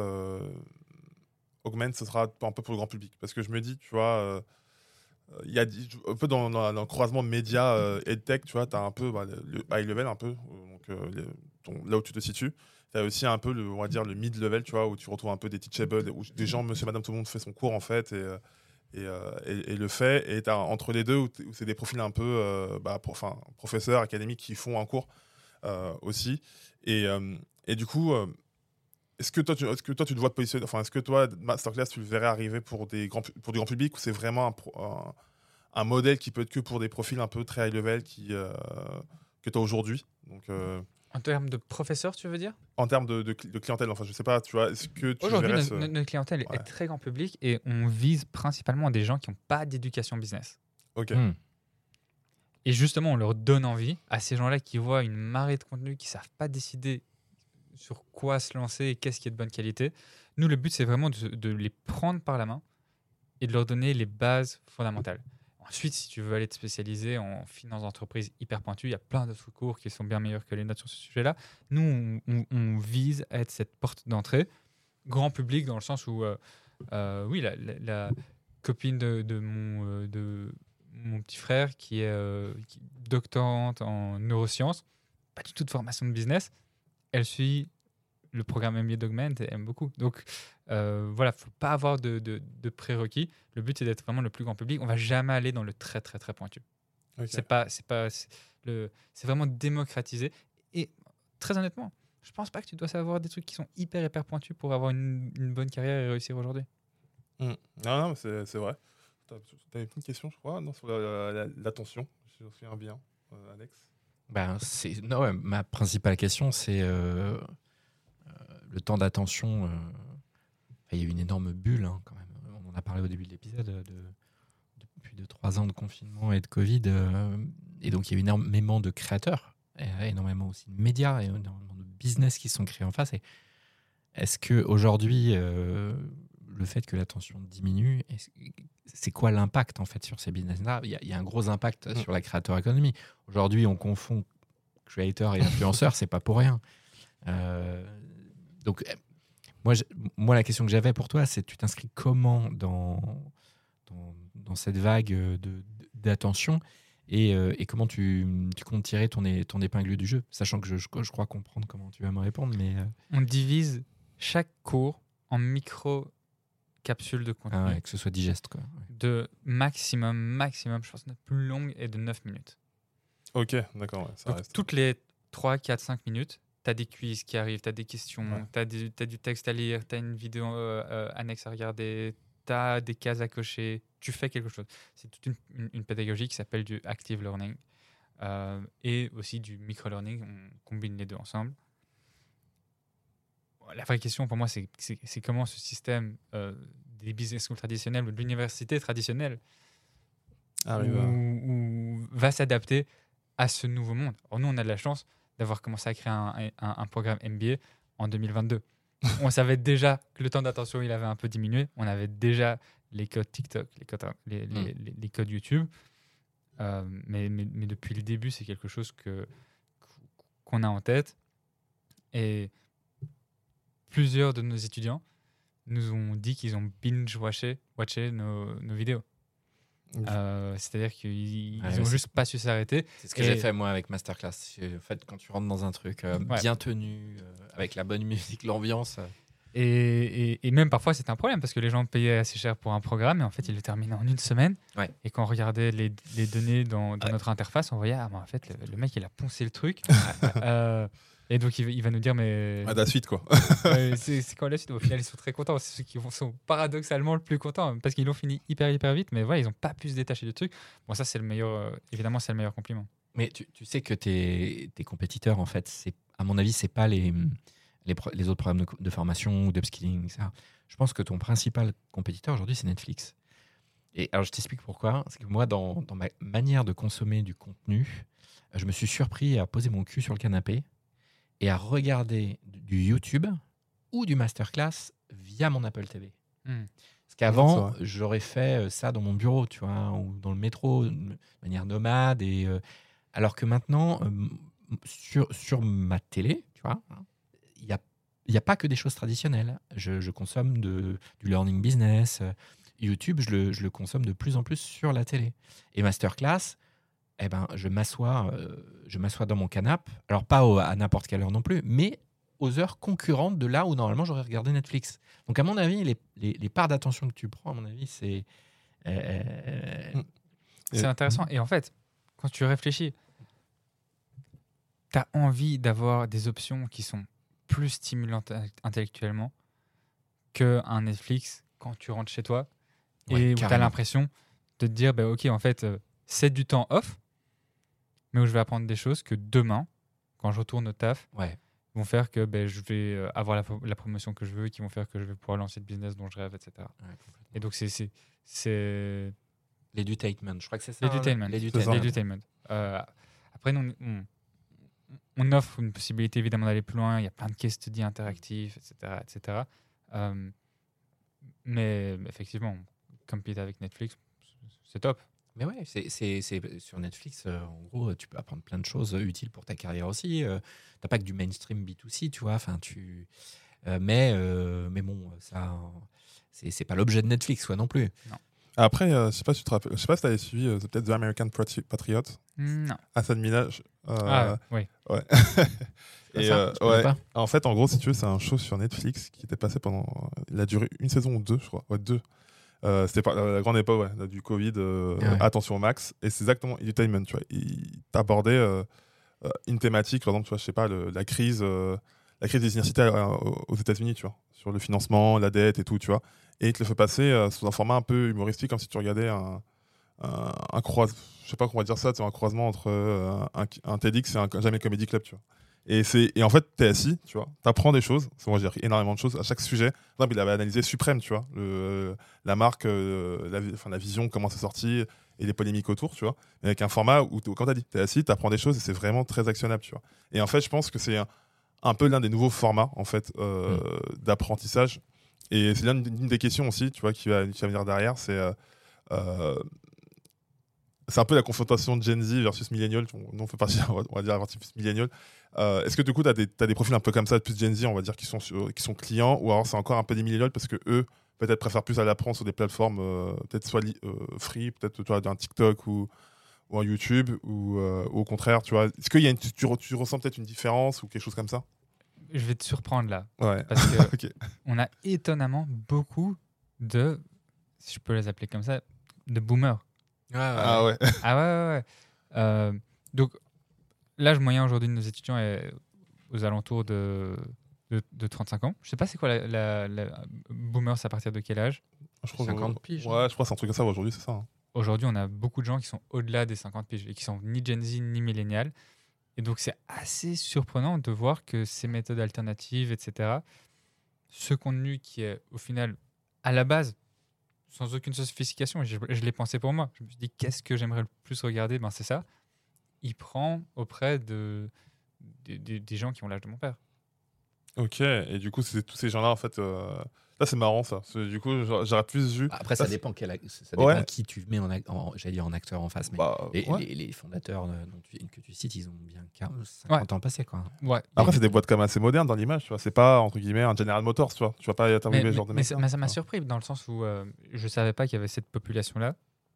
Augment, ce sera un peu pour le grand public? Parce que je me dis, tu vois, euh, il y a un peu dans, dans, dans le croisement média euh, EdTech, tu vois, tu as un peu bah, le high level, un peu, donc, euh, les, ton, là où tu te situes. Tu as aussi un peu, le, on va dire, le mid level, tu vois, où tu retrouves un peu des teachables, où des gens, monsieur, madame, tout le monde fait son cours, en fait, et... Et, euh, et, et le fait, et t'as entre les deux où, où c'est des profils un peu euh, bah, pour, professeurs académiques qui font un cours euh, aussi. Et, euh, et du coup, euh, est-ce que toi, tu, est-ce que toi tu te vois te positionner, enfin, est-ce que toi, Masterclass, tu le verrais arriver pour, des grands, pour du grand public ou c'est vraiment un, un, un modèle qui peut être que pour des profils un peu très high level qui, euh, que tu as aujourd'hui? Donc, euh, en termes de professeurs, tu veux dire? En termes de, de, de clientèle, enfin, je sais pas, tu vois, est-ce que tu aujourd'hui, verrais notre, ce... notre clientèle ouais. est très grand public et on vise principalement des gens qui n'ont pas d'éducation business. Ok. Hmm. Et justement, on leur donne envie à ces gens-là qui voient une marée de contenu, qui ne savent pas décider sur quoi se lancer et qu'est-ce qui est de bonne qualité. Nous, le but, c'est vraiment de, de les prendre par la main et de leur donner les bases fondamentales. Ensuite, si tu veux aller te spécialiser en finance d'entreprise hyper pointue, il y a plein d'autres cours qui sont bien meilleurs que les nôtres sur ce sujet-là. Nous, on, on, on vise à être cette porte d'entrée, grand public, dans le sens où, euh, euh, oui, la, la, la copine de, de, mon, euh, de mon petit frère, qui est, euh, qui est doctorante en neurosciences, pas du tout de formation de business, elle suit le programme M B A d'Augment et aime beaucoup. Donc, euh, voilà, il ne faut pas avoir de, de, de prérequis. Le but, c'est d'être vraiment le plus grand public. On ne va jamais aller dans le très, très, très pointu. Okay. C'est pas, c'est pas, c'est le, c'est vraiment démocratisé. Et très honnêtement, je pense pas que tu dois savoir des trucs qui sont hyper, hyper pointus pour avoir une, une bonne carrière et réussir aujourd'hui. Mmh. Non, non, mais c'est, c'est vrai. Tu avais une question, je crois, non, sur la, la, l'attention, si je me souviens bien, euh, Alex. Ben, c'est... Non, ouais, ma principale question, c'est euh, euh, le temps d'attention. Euh... Enfin, il y a eu une énorme bulle, hein, quand même. On en a parlé au début de l'épisode, de, de, depuis de trois ans de confinement et de Covid. Euh, et donc, il y a eu énormément de créateurs, et énormément aussi de médias, et énormément de business qui se sont créés en face. Et est-ce qu'aujourd'hui, euh, le fait que l'attention diminue, c'est quoi l'impact en fait sur ces business-là ? Il y, a, il y a un gros impact mmh. sur la creator economy. Aujourd'hui, on confond creator et influenceur, c'est pas pour rien. Euh, donc, moi, je, moi, la question que j'avais pour toi, c'est tu t'inscris comment dans, dans, dans cette vague de, d'attention et, euh, et comment tu, tu comptes tirer ton, ton épingle du jeu, sachant que je, je, je crois comprendre comment tu vas me répondre. Mais euh... On divise chaque cours en micro capsules de contenu. Ah ouais, que ce soit digeste, quoi. Ouais. De maximum, maximum, je pense que notre plus longue est de neuf minutes. Ok, d'accord. Ouais, ça Donc, reste. toutes les trois, quatre, cinq minutes, tu as des quiz qui arrivent, tu as des questions, Ouais. tu as du texte à lire, tu as une vidéo euh, euh, annexe à regarder, tu as des cases à cocher, tu fais quelque chose. C'est toute une, une, une pédagogie qui s'appelle du active learning euh, et aussi du micro-learning. On combine les deux ensemble. La vraie question pour moi, c'est, c'est, c'est comment ce système euh, des business schools traditionnels ou de l'université traditionnelle Arrive ou, à... ou va s'adapter à ce nouveau monde. Alors nous, on a de la chance d'avoir commencé à créer un, un, un programme M B A en deux mille vingt-deux. On savait déjà que le temps d'attention, il avait un peu diminué. On avait déjà les codes TikTok, les codes, les, mm. les, les, les codes YouTube. Euh, mais, mais, mais depuis le début, c'est quelque chose que, qu'on a en tête. Et plusieurs de nos étudiants nous ont dit qu'ils ont binge-watché watché nos, nos vidéos. Mmh. Euh, c'est-à-dire qu'ils ah, n'ont juste c'est... pas su s'arrêter. C'est ce que et... j'ai fait moi avec Masterclass. En fait, quand tu rentres dans un truc euh, ouais. bien tenu, euh, avec la bonne musique, l'ambiance... Euh... Et, et, et même parfois, c'était un problème parce que les gens payaient assez cher pour un programme et en fait, ils le terminaient en une semaine. Ouais. Et quand on regardait les, les données dans, dans ouais. notre interface, on voyait, ah, bah, en fait, le, le mec, il a poncé le truc. euh, Et donc, il va nous dire, mais... Ah, la suite, quoi. euh, c'est, c'est quand la suite. Au final, ils sont très contents. C'est ceux qui sont paradoxalement le plus contents parce qu'ils l'ont fini hyper, hyper vite. Mais voilà, ils n'ont pas pu se détacher du truc. Bon, ça, c'est le meilleur... Euh, évidemment, c'est le meilleur compliment. Mais tu, tu sais que tes, tes compétiteurs, en fait, c'est, à mon avis, ce n'est pas les, les, les autres programmes de, de formation ou d'upskilling, et cetera. Je pense que ton principal compétiteur, aujourd'hui, c'est Netflix. Et alors, je t'explique pourquoi. C'est que moi, dans, dans ma manière de consommer du contenu, je me suis surpris à poser mon cul sur le canapé et à regarder du YouTube ou du masterclass via mon Apple T V. Mm. Parce qu'avant, j'aurais fait ça dans mon bureau, tu vois, ou dans le métro, de manière nomade. Et, euh, alors que maintenant, euh, sur, sur ma télé, tu vois, il n'y a, y a pas que des choses traditionnelles. Je, je consomme de, du learning business. YouTube, je le, je le consomme de plus en plus sur la télé. Et masterclass, eh ben, je m'assois, euh, je m'assois dans mon canapé, alors pas au, à n'importe quelle heure non plus, mais aux heures concurrentes de là où normalement j'aurais regardé Netflix. Donc à mon avis, les, les, les parts d'attention que tu prends, à mon avis, c'est... Euh... C'est intéressant. Et en fait, quand tu réfléchis, tu as envie d'avoir des options qui sont plus stimulantes intellectuellement qu'un Netflix quand tu rentres chez toi ouais, et où tu as l'impression de te dire, bah, ok, en fait, euh, c'est du temps off, mais où je vais apprendre des choses que demain, quand je retourne au taf, ouais. vont faire que ben, je vais avoir la, la promotion que je veux, qui vont faire que je vais pouvoir lancer le business dont je rêve, et cetera. Ouais, et donc, c'est, c'est, c'est... l'edutainment, je crois que c'est ça. L'edutainment. Hein, l'edutainment. l'edutainment. Euh, après, nous, on, on offre une possibilité, évidemment, d'aller plus loin. Il y a plein de case studies interactifs, et cetera, et cetera. Euh, mais effectivement, compete avec Netflix, c'est top. Mais ouais, c'est, c'est, c'est sur Netflix, euh, en gros, tu peux apprendre plein de choses utiles pour ta carrière aussi. Euh, t'as pas que du mainstream B deux C, tu vois. Enfin, tu. Euh, mais, euh, mais bon, ça, c'est, c'est pas l'objet de Netflix, quoi, non plus. Non. Après, euh, je sais pas si tu te rappelles, je sais pas si t'avais suivi, euh, c'est peut-être The American Patriot. Non. Hassan Minhaj. Euh, ah oui. Ouais. Et ça, euh, ouais. Pas. En fait, en gros, si tu veux, c'est un show sur Netflix qui était passé pendant. Il a duré une saison ou deux, je crois. Ouais, deux. Euh, c'était pas la grande époque ouais, du Covid, euh, ouais. Attention au max, et c'est exactement edutainment, tu vois. Il t'abordait euh, une thématique, par exemple, tu vois, je sais pas, le, la crise, euh, la crise des universités euh, aux États-Unis, tu vois, sur le financement, la dette et tout, tu vois. Et il te le fait passer euh, sous un format un peu humoristique, comme si tu regardais un, un, un croisement, je sais pas comment on va dire ça, un croisement entre euh, un, un TEDx et un Jamais Comedy Club, tu vois. Et, c'est, et en fait, t'es assis, tu vois, t'apprends des choses. Parce que moi, j'ai appris énormément de choses à chaque sujet. Par exemple, il avait analysé Suprême, tu vois, le, la marque, euh, la, enfin, la vision, comment c'est sorti, et les polémiques autour, tu vois. Avec un format où, comme t'as dit, t'es assis, t'apprends des choses et c'est vraiment très actionnable, tu vois. Et en fait, je pense que c'est un, un peu l'un des nouveaux formats, en fait, euh, mmh. d'apprentissage. Et c'est l'une des questions aussi, tu vois, qui va, qui va venir derrière, c'est... Euh, euh, c'est un peu la confrontation de Gen Z versus Millennial. Nous, on fait partie, on va dire, la partie plus Millennial. Euh, est-ce que du coup, tu as des, t'as des profils un peu comme ça, plus Gen Z, on va dire, qui sont, qui sont clients, ou alors c'est encore un peu des Millennials parce que eux, peut-être, préfèrent plus aller apprendre sur des plateformes, euh, peut-être soit euh, free, peut-être toi, d'un TikTok ou, ou un YouTube, ou, euh, ou au contraire, tu vois. Est-ce qu'il y a une, tu, tu ressens peut-être une différence ou quelque chose comme ça? Je vais te surprendre là. Ouais. Parce qu'on okay. a étonnamment beaucoup de, si je peux les appeler comme ça, de boomers. Ah, ah ouais. Ah ouais, ouais, ouais. Euh, donc, l'âge moyen aujourd'hui de nos étudiants est aux alentours de, de, de trente-cinq ans. Je sais pas c'est quoi la, la, la boomers, c'est à partir de quel âge? Je crois cinquante piges. Ouais, je crois que c'est un truc comme ça aujourd'hui, c'est ça. Hein. Aujourd'hui, on a beaucoup de gens qui sont au-delà des cinquante piges et qui sont ni Gen Z ni millénial. Et donc, c'est assez surprenant de voir que ces méthodes alternatives, et cetera, ce contenu qui est au final, à la base, sans aucune sophistication, je, je l'ai pensé pour moi. Je me suis dit, qu'est-ce que j'aimerais le plus regarder? Ben, c'est ça. Il prend auprès de, de, de, des gens qui ont l'âge de mon père. Ok, et du coup, c'est tous ces gens-là, en fait... Euh... Là, c'est marrant, ça. Du coup, j'aurais plus vu... Après, ça, ça dépend, quel, ça dépend ouais. qui tu mets en, en, j'allais dire en acteur en face. Mais bah, les, ouais. les, les fondateurs dont tu, que tu cites, ils ont bien cinquante ouais. ans passés, quoi. Ouais. Après, et c'est des boîtes quand même assez modernes dans l'image, tu vois. C'est pas, entre guillemets, un General Motors, tu vois. Tu vas pas interviewer ce genre de mais, mec. Mais ça m'a surpris, dans le sens où euh, je savais pas qu'il y avait cette population-là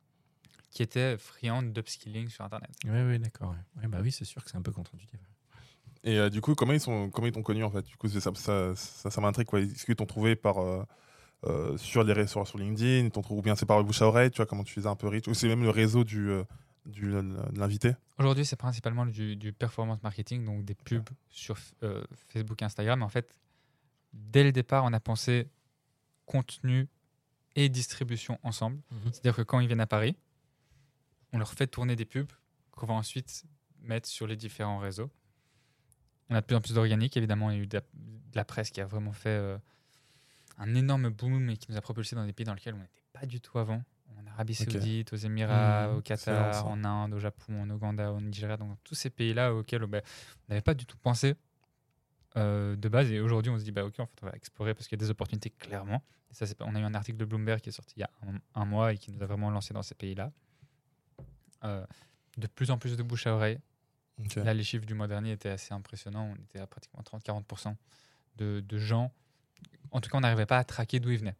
qui était friande d'upskilling sur Internet. Oui, oui, d'accord. Ouais. Ouais, bah oui, c'est sûr que c'est un peu contre-intuitif. Et euh, du coup, comment ils sont, comment ils t'ont connu en fait? Du coup, ça, ça, ça, ça m'intrigue quoi. Est-ce qu'ils t'ont trouvé par euh, euh, sur les réseaux, sur LinkedIn, ils t'ont trouvé ou bien c'est par le bouche à oreille, tu vois comment tu faisais un peu reach, ou c'est même le réseau du, euh, du de l'invité? Aujourd'hui, c'est principalement du, du performance marketing, donc des pubs sur euh, Facebook, Instagram. En fait, dès le départ, on a pensé contenu et distribution ensemble. Mm-hmm. C'est-à-dire que quand ils viennent à Paris, on leur fait tourner des pubs qu'on va ensuite mettre sur les différents réseaux. On a de plus en plus d'organique, évidemment. Il y a eu de la, de la presse qui a vraiment fait euh, un énorme boom et qui nous a propulsés dans des pays dans lesquels on n'était pas du tout avant. En Arabie Saoudite, okay. aux Émirats, mmh, au Qatar, en Inde, au Japon, en Ouganda, au Nigeria. Donc tous ces pays-là auxquels bah, on n'avait pas du tout pensé euh, de base. Et aujourd'hui, on se dit, bah, ok, en fait, on va explorer parce qu'il y a des opportunités clairement. Et ça, c'est pas... On a eu un article de Bloomberg qui est sorti il y a un, un mois et qui nous a vraiment lancé dans ces pays-là. Euh, de plus en plus de bouche à oreille. Okay. Là, les chiffres du mois dernier étaient assez impressionnants. On était à pratiquement trente à quarante pour cent de, de gens. En tout cas, on n'arrivait pas à traquer d'où ils venaient.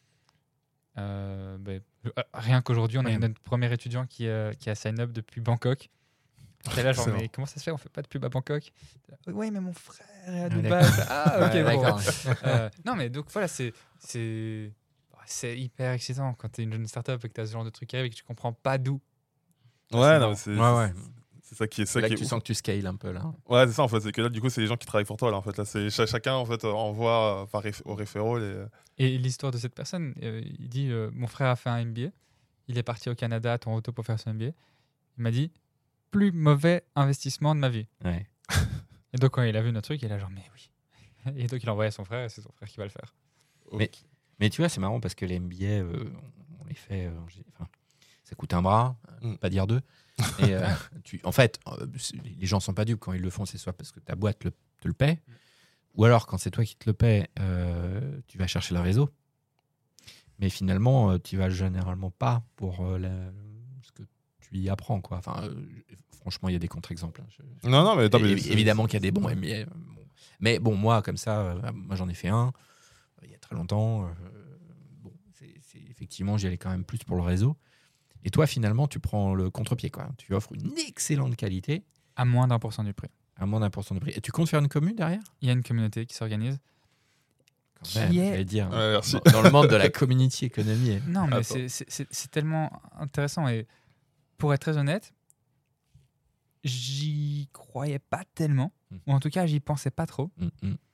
Euh, bah, rien qu'aujourd'hui, on a ouais. notre premier étudiant qui, euh, qui a sign up depuis Bangkok. Et là, genre, mais comment ça se fait? On fait pas de pub à Bangkok? Oui, mais mon frère est à Dubaï. Ah, ok, ouais, bon. euh, non, mais donc voilà, c'est, c'est, c'est hyper excitant quand tu es une jeune startup et que tu as ce genre de truc qui arrive et que tu comprends pas d'où. Ouais, non, c'est, ouais, ouais. c'est ça qui est ça là qui que tu est sens que tu scales un peu là. Ouais, c'est ça en fait, c'est que là du coup c'est les gens qui travaillent pour toi là en fait là, c'est ch- chacun en fait envoie euh, par réf- au référent les... Et l'histoire de cette personne, euh, il dit euh, mon frère a fait un M B A, il est parti au Canada à Toronto pour faire son M B A. Il m'a dit plus mauvais investissement de ma vie. Ouais. Et donc quand il a vu notre truc, il a genre mais oui. Et donc il a envoyé à son frère et c'est son frère qui va le faire. Okay. Mais mais tu vois c'est marrant parce que les M B A euh, on les fait, euh, enfin ça coûte un bras, mm. pas dire deux. Et euh, tu, en fait, euh, les gens sont pas dupes quand ils le font, c'est soit parce que ta boîte le, te le paie, ou alors quand c'est toi qui te le paie, euh, tu vas chercher le réseau. Mais finalement, euh, tu vas généralement pas pour euh, la, ce que tu y apprends, quoi. Enfin, euh, franchement, il y a des contre-exemples. Hein. Je, non, non, mais, attends, mais é- évidemment qu'il y a des bons M B A. Bon. Mais bon, moi, comme ça, euh, moi j'en ai fait un euh, il y a très longtemps. Euh, bon, c'est, c'est, effectivement, j'y allais quand même plus pour le réseau. Et toi, finalement, tu prends le contre-pied, quoi. Tu offres une excellente qualité. À moins d'un pour cent du prix. À moins d'un pour cent du prix. Et tu comptes faire une commune derrière? Il y a une communauté qui s'organise. Quand même, qui est... dire. Ouais, merci. Dans, dans le monde de la community economy. Non, mais c'est, c'est, c'est, c'est tellement intéressant. Et pour être très honnête, j'y croyais pas tellement. Mm. Ou en tout cas, j'y pensais pas trop. Mm-hmm.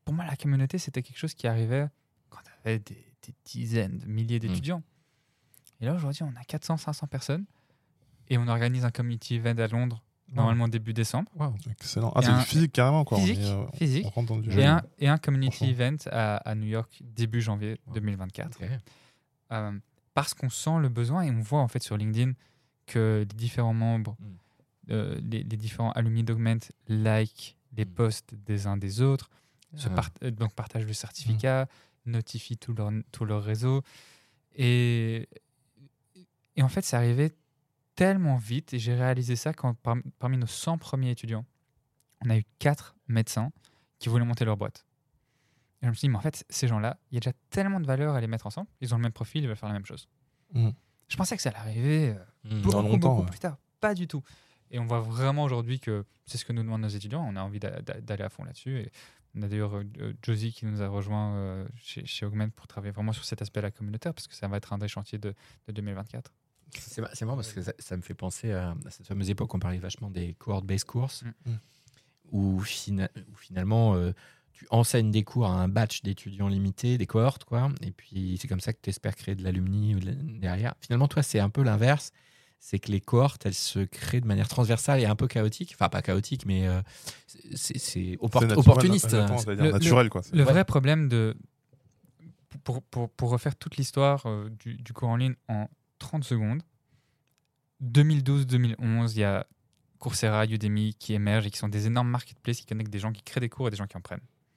pour moi, la communauté, c'était quelque chose qui arrivait quand tu avais des, des dizaines de milliers d'étudiants. Mmh. Et là, aujourd'hui, on a quatre cents, cinq cents personnes et on organise un community event à Londres, wow. normalement début décembre. Wow, excellent. Ah, c'est un, du physique carrément, quoi. Physique, on est, euh, physique. On rentre dans du et, un, et un community event à, à New York début janvier wow. deux mille vingt-quatre. Okay. Euh, parce qu'on sent le besoin et on voit en fait sur LinkedIn que les différents membres, mm. euh, les, les différents alumni d'Augment like les mm. posts des uns des autres, ah. se part- donc partagent le certificat, mm. notifient tout leur, tout leur réseau. Et, et en fait, c'est arrivé tellement vite et j'ai réalisé ça quand par, parmi nos cent premiers étudiants, on a eu quatre médecins qui voulaient monter leur boîte. Et je me suis dit, mais en fait, ces gens-là, il y a déjà tellement de valeur à les mettre ensemble, ils ont le même profil, ils veulent faire la même chose. Mm. Je pensais que ça allait arriver euh, mmh, beaucoup, beaucoup, beaucoup ouais. plus tard. Pas du tout. Et on voit vraiment aujourd'hui que c'est ce que nous demandent nos étudiants. On a envie d'a- d'a- d'aller à fond là-dessus. Et on a d'ailleurs euh, Josie qui nous a rejoint euh, chez, chez Augment pour travailler vraiment sur cet aspect-là communautaire parce que ça va être un des chantiers de, de deux mille vingt-quatre. C'est, c'est marrant parce que ça, ça me fait penser à, à cette fameuse époque où on parlait vachement des cohort-based courses mmh. où, fina- où finalement... Euh, tu enseignes des cours à un batch d'étudiants limités, des cohortes, quoi. Et puis, c'est comme ça que tu espères créer de l'alumni derrière. Finalement, toi, c'est un peu l'inverse. C'est que les cohortes, elles se créent de manière transversale et un peu chaotique. Enfin, pas chaotique, mais euh, c'est, c'est, oppor- c'est naturel, opportuniste. C'est le, naturel, quoi. Le, le vrai problème de... Pour, pour, pour refaire toute l'histoire euh, du, du cours en ligne en trente secondes, deux mille douze deux mille onze, il y a Coursera, Udemy qui émergent et qui sont des énormes marketplaces qui connectent des gens qui créent des cours et des gens qui en prennent.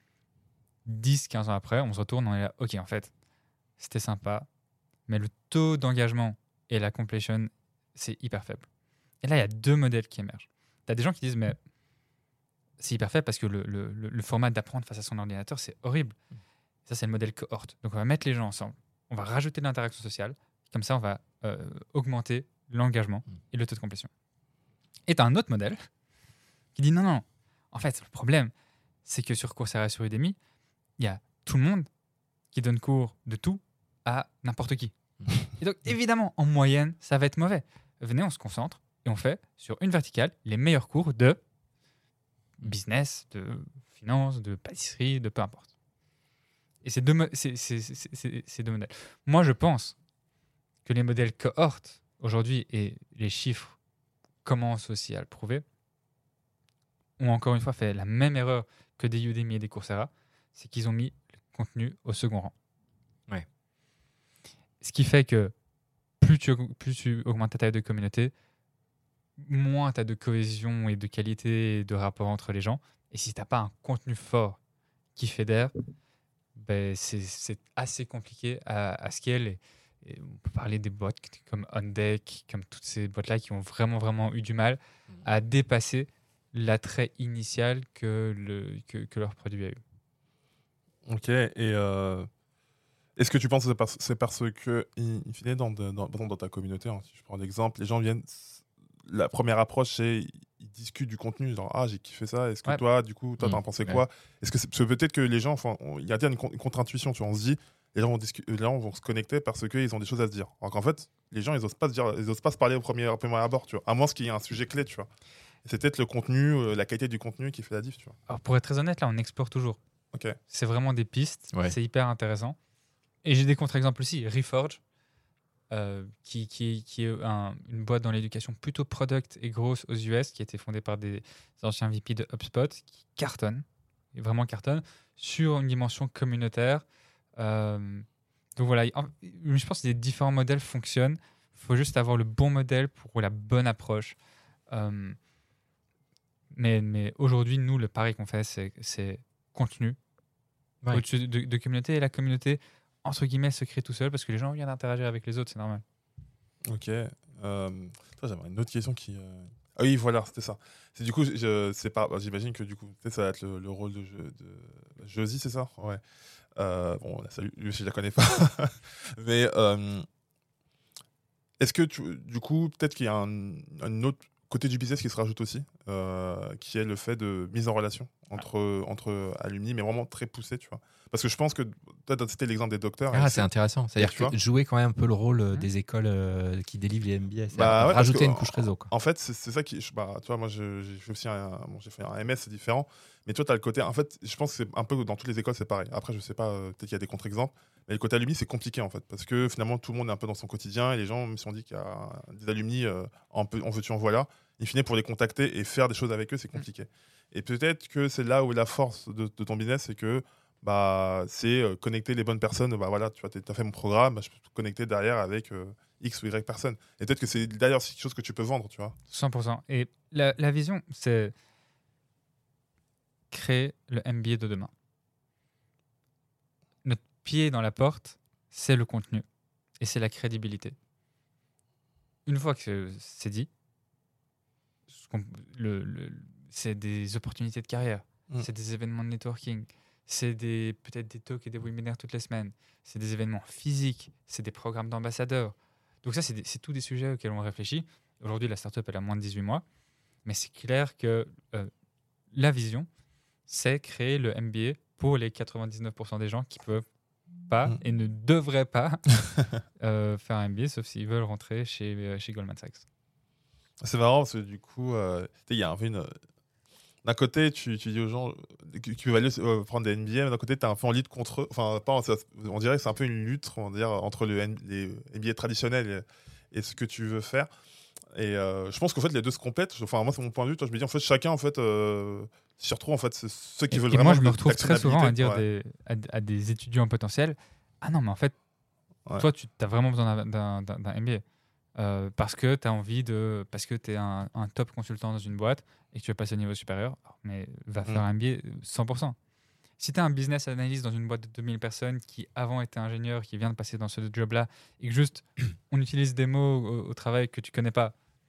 dix quinze ans après, on se retourne, on est là, ok, en fait, c'était sympa, mais le taux d'engagement et la completion, c'est hyper faible. Et là, il y a deux modèles qui émergent. Tu as des gens qui disent, mais c'est hyper faible parce que le, le, le format d'apprendre face à son ordinateur, c'est horrible. Ça, c'est le modèle cohorte. Donc, on va mettre les gens ensemble, on va rajouter de l'interaction sociale, comme ça, on va euh, augmenter l'engagement et le taux de complétion. Et tu as un autre modèle qui dit, non, non, en fait, le problème, c'est que sur Coursera et sur Udemy, il y a tout le monde qui donne cours de tout à n'importe qui. Et donc, évidemment, en moyenne, ça va être mauvais. Venez, on se concentre et on fait sur une verticale les meilleurs cours de business, de finance, de pâtisserie, de peu importe. Et c'est deux, mo- c'est, c'est, c'est, c'est, c'est deux modèles. Moi, je pense que les modèles cohortes, aujourd'hui, et les chiffres commencent aussi à le prouver, ont encore une fois fait la même erreur que des Udemy et des Coursera, c'est qu'ils ont mis le contenu au second rang. Ouais. Ce qui fait que plus tu, plus tu augmentes ta taille de communauté, moins tu as de cohésion et de qualité et de rapport entre les gens. Et si tu n'as pas un contenu fort qui fédère, ben c'est, c'est assez compliqué à, à scale. Et, et on peut parler des boîtes comme OnDeck, comme toutes ces boîtes-là qui ont vraiment, vraiment eu du mal mmh. à dépasser l'attrait initial que, le, que, que leur produit a eu. Ok, et euh, est-ce que tu penses que c'est parce, c'est parce que, in fine, dans, dans, dans, dans ta communauté, hein, si je prends l'exemple, les gens viennent, la première approche, c'est ils discutent du contenu, genre ah j'ai kiffé ça, est-ce que ouais. toi, du coup, toi, mmh. t'en pensais ouais. quoi? Est-ce que c'est, parce que peut-être que les gens, enfin, il y a une, une contre-intuition, tu vois, on se dit, les gens vont, discu- les gens vont se connecter parce qu'ils ont des choses à se dire. Alors qu'en fait, les gens, ils n'osent pas se dire, ils osent pas se parler au premier, au premier abord, tu vois, à moins qu'il y ait un sujet clé, tu vois. Et c'est peut-être le contenu, euh, la qualité du contenu qui fait la diff, tu vois. Alors pour être très honnête, là, on explore toujours. Okay. C'est vraiment des pistes, ouais. c'est hyper intéressant. Et j'ai des contre-exemples aussi. Reforge, euh, qui, qui, qui est un, une boîte dans l'éducation plutôt product et grosse aux U S, qui a été fondée par des anciens V P de HubSpot, qui cartonne, et vraiment cartonne, sur une dimension communautaire. Euh, donc voilà, je pense que les différents modèles fonctionnent. Il faut juste avoir le bon modèle pour la bonne approche. Euh, mais, mais aujourd'hui, nous, le pari qu'on fait, c'est, c'est contenu. Ouais. Au-dessus de, de communauté, et la communauté, entre guillemets, se crée tout seul parce que les gens viennent interagir avec les autres, c'est normal. Ok. Euh, toi, j'avais une autre question qui... Euh... Ah oui, voilà, c'était ça. C'est, du coup, je, c'est pas, j'imagine que du coup, ça va être le, le rôle de, de Josie, c'est ça? Ouais. Euh, bon, là, salut, je ne la connais pas. Mais euh, est-ce que, tu, du coup, peut-être qu'il y a un, un autre côté du business qui se rajoute aussi? euh, qui est le fait de mise en relation entre, entre alumni, mais vraiment très poussé, tu vois. Parce que je pense que toi, c'était l'exemple des docteurs. Ah, c'est intéressant. C'est-à-dire tu vois. que jouer quand même un peu le rôle euh, Mmh. des écoles euh, qui délivrent les M B A, c'est Bah ouais, parce rajouter que, une couche réseau. Quoi. En fait, c'est, c'est ça qui. je- Bah, tu vois, moi, je- j'ai fait aussi un, bon, j'ai fait un M S, c'est différent. Mais toi, tu as le côté. En fait, je pense que c'est un peu dans toutes les écoles, c'est pareil. Après, je sais pas, euh, peut-être qu'il y a des contre-exemples. Mais le côté alumni, c'est compliqué, en fait. Parce que finalement, tout le monde est un peu dans son quotidien. Et les gens me sont dit qu'il y a des alumni, euh, en, peu, en veux-tu, en voilà. In fine, pour les contacter et faire des choses avec eux, c'est compliqué. Et peut-être que c'est là où la force de, de ton business, c'est que. Bah, c'est euh, connecter les bonnes personnes. Bah voilà, tu vois, as fait mon programme, bah, je peux te connecter derrière avec euh, X ou Y personnes. Et peut-être que c'est d'ailleurs c'est quelque chose que tu peux vendre, tu vois. cent pour cent. Et la, la vision, c'est créer le M B A de demain. Notre pied dans la porte, c'est le contenu et c'est la crédibilité. Une fois que c'est dit, ce qu'on- le, le- c'est des opportunités de carrière, Mm. c'est des événements de networking, c'est des, peut-être des talks et des webinaires toutes les semaines, c'est des événements physiques, c'est des programmes d'ambassadeurs. Donc ça, c'est, des- c'est tous des sujets auxquels on réfléchit. Aujourd'hui, la startup, elle a moins de dix-huit mois, mais c'est clair que euh, la vision, c'est créer le M B A pour les quatre-vingt-dix-neuf pour cent des gens qui peuvent pas Mm. et ne devraient pas euh, faire un M B A, sauf s'ils veulent rentrer chez, euh, chez Goldman Sachs. C'est marrant parce que du coup, euh, tu sais, il y a un peu une. D'un côté, tu, tu dis aux gens euh, que tu vas aller euh, prendre des N B A, mais d'un côté, tu es un peu en lutte contre eux. Enfin, pas, ça- on dirait que c'est un peu une lutte on va dire, entre le N- les N B A traditionnels et, et ce que tu veux faire. Et euh, je pense qu'en fait, les deux se complètent. Enfin, moi, c'est mon point de vue. Toi, je me dis, en fait, chacun, en fait, euh, s'y retrouve. En fait, c'est ceux qui Et, veulent et vraiment. moi, je me de retrouve très souvent à dire l'actionnabilité. des, à, à des étudiants potentiels, ah non, mais en fait, Ouais. toi, tu as vraiment besoin d'un, d'un, d'un M B A. Euh, parce que tu as envie de. Parce que tu es un, un top consultant dans une boîte et que tu veux passer au niveau supérieur, mais va faire Mm. un M B A cent pour cent. Si tu es un business analyst dans une boîte de deux mille personnes qui avant était ingénieur, qui vient de passer dans ce job-là, et que juste on utilise des mots au, au travail que tu connais pas,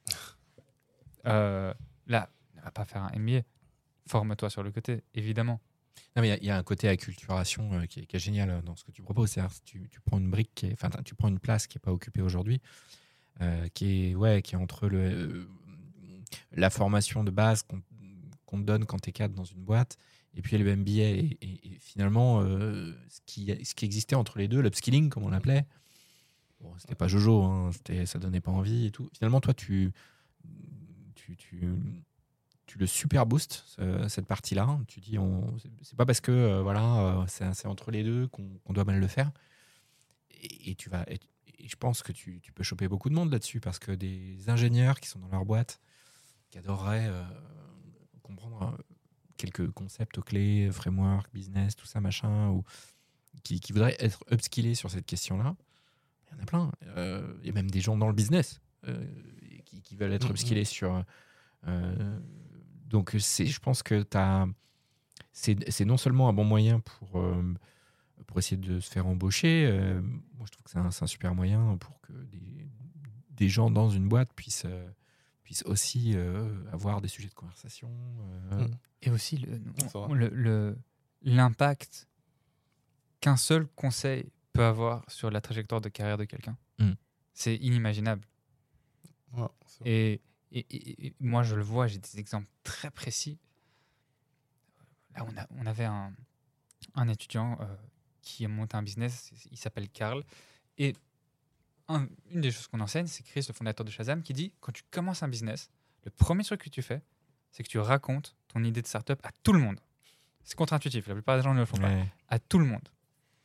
euh, là, ne va pas faire un M B A. Forme-toi sur le côté, évidemment. Non, mais il y, y a un côté acculturation euh, qui, est, qui est génial euh, dans ce que tu proposes. C'est-à-dire, si tu, tu prends une brique, qui est, enfin, tu prends une place qui n'est pas occupée aujourd'hui, euh, qui est, ouais, qui est entre le, euh, la formation de base qu'on, qu'on te donne quand tu es cadre dans une boîte, et puis le M B A, et, et, et finalement, euh, ce, qui, ce qui existait entre les deux, l'upskilling, comme on l'appelait, bon, c'était pas Jojo, hein, c'était, ça donnait pas envie et tout. Finalement, toi, tu, tu, tu, tu le super boostes, ce, cette partie-là. Tu dis, on, c'est, c'est pas parce que euh, voilà, euh, c'est, c'est entre les deux qu'on, qu'on doit mal le faire. Et, et tu vas, et, et je pense que tu, tu peux choper beaucoup de monde là-dessus, parce que des ingénieurs qui sont dans leur boîte, qui adoreraient euh, comprendre euh, quelques concepts clés, framework, business, tout ça, machin, ou qui, qui voudraient être upskillés sur cette question-là, il y en a plein. Euh, il y a même des gens dans le business euh, qui, qui veulent être Mm-hmm. upskillés sur... Euh, donc, c'est, je pense que t'as, c'est, c'est non seulement un bon moyen pour, euh, pour essayer de se faire embaucher, euh, moi je trouve que c'est un, c'est un super moyen pour que des, des gens dans une boîte puissent, euh, puissent aussi euh, avoir des sujets de conversation. Euh, Mm. Et aussi le, C'est on- vrai. le, le- l'impact qu'un seul conseil peut avoir sur la trajectoire de carrière de quelqu'un. Mm. C'est inimaginable. Ouais, c'est vrai. Et, et, et- et moi, je le vois, j'ai des exemples très précis. Là, on, a, on avait un, un étudiant euh, qui a monté un business, il s'appelle Karl. Et un- une des choses qu'on enseigne, c'est Chris, le fondateur de Shazam, qui dit, quand tu commences un business, le premier truc que tu fais, c'est que tu racontes ton idée de startup à tout le monde. C'est contre-intuitif, la plupart des gens ne le font pas. ouais. À tout le monde.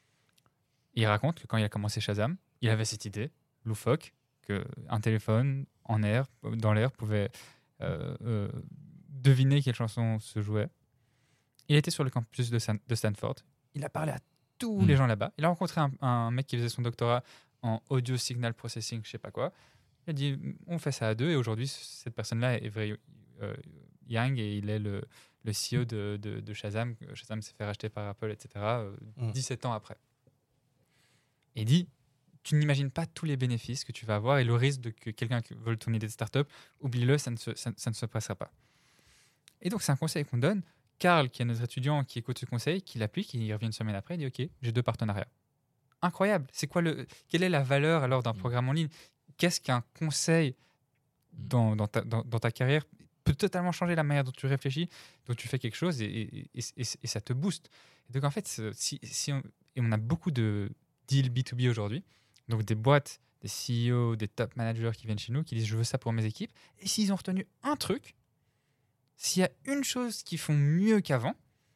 Il raconte que quand il a commencé Shazam, il avait cette idée loufoque qu'un téléphone en air, dans l'air pouvait euh, euh, deviner quelle chanson se jouait. Il était sur le campus de, San- de Stanford. Il a parlé à tous Mm. les gens là-bas. Il a rencontré un, un mec qui faisait son doctorat en audio signal processing, je sais pas quoi. Il a dit on fait ça à deux, et aujourd'hui cette personne-là est vrai, euh, Yang, et il est le, le C E O de, de, de Shazam. Shazam s'est fait racheter par Apple, et cetera euh, Mm. dix-sept ans après. Et il dit tu n'imagines pas tous les bénéfices que tu vas avoir et le risque de que quelqu'un qui veut ton idée de start-up, oublie-le, ça ne se, ça, ça ne se passera pas. Et donc c'est un conseil qu'on donne. Karl, qui est notre étudiant, qui écoute ce conseil, qui l'applique, il revient une semaine après, il dit ok, j'ai deux partenariats. Incroyable. C'est quoi le, quelle est la valeur alors d'un Mm. programme en ligne? Qu'est-ce qu'un conseil dans, dans, ta, dans, dans ta carrière peut peut totalement changer la manière dont tu réfléchis, dont tu fais quelque chose, et, et, et, et, et ça te booste. Et donc, en fait, si, si on, et on a beaucoup de deals B deux B aujourd'hui, donc des boîtes, des C E O, des top managers qui viennent chez nous, qui disent « je veux ça pour mes équipes ». Et s'ils ont retenu un truc, s'il y a une chose qu'ils font mieux qu'avant,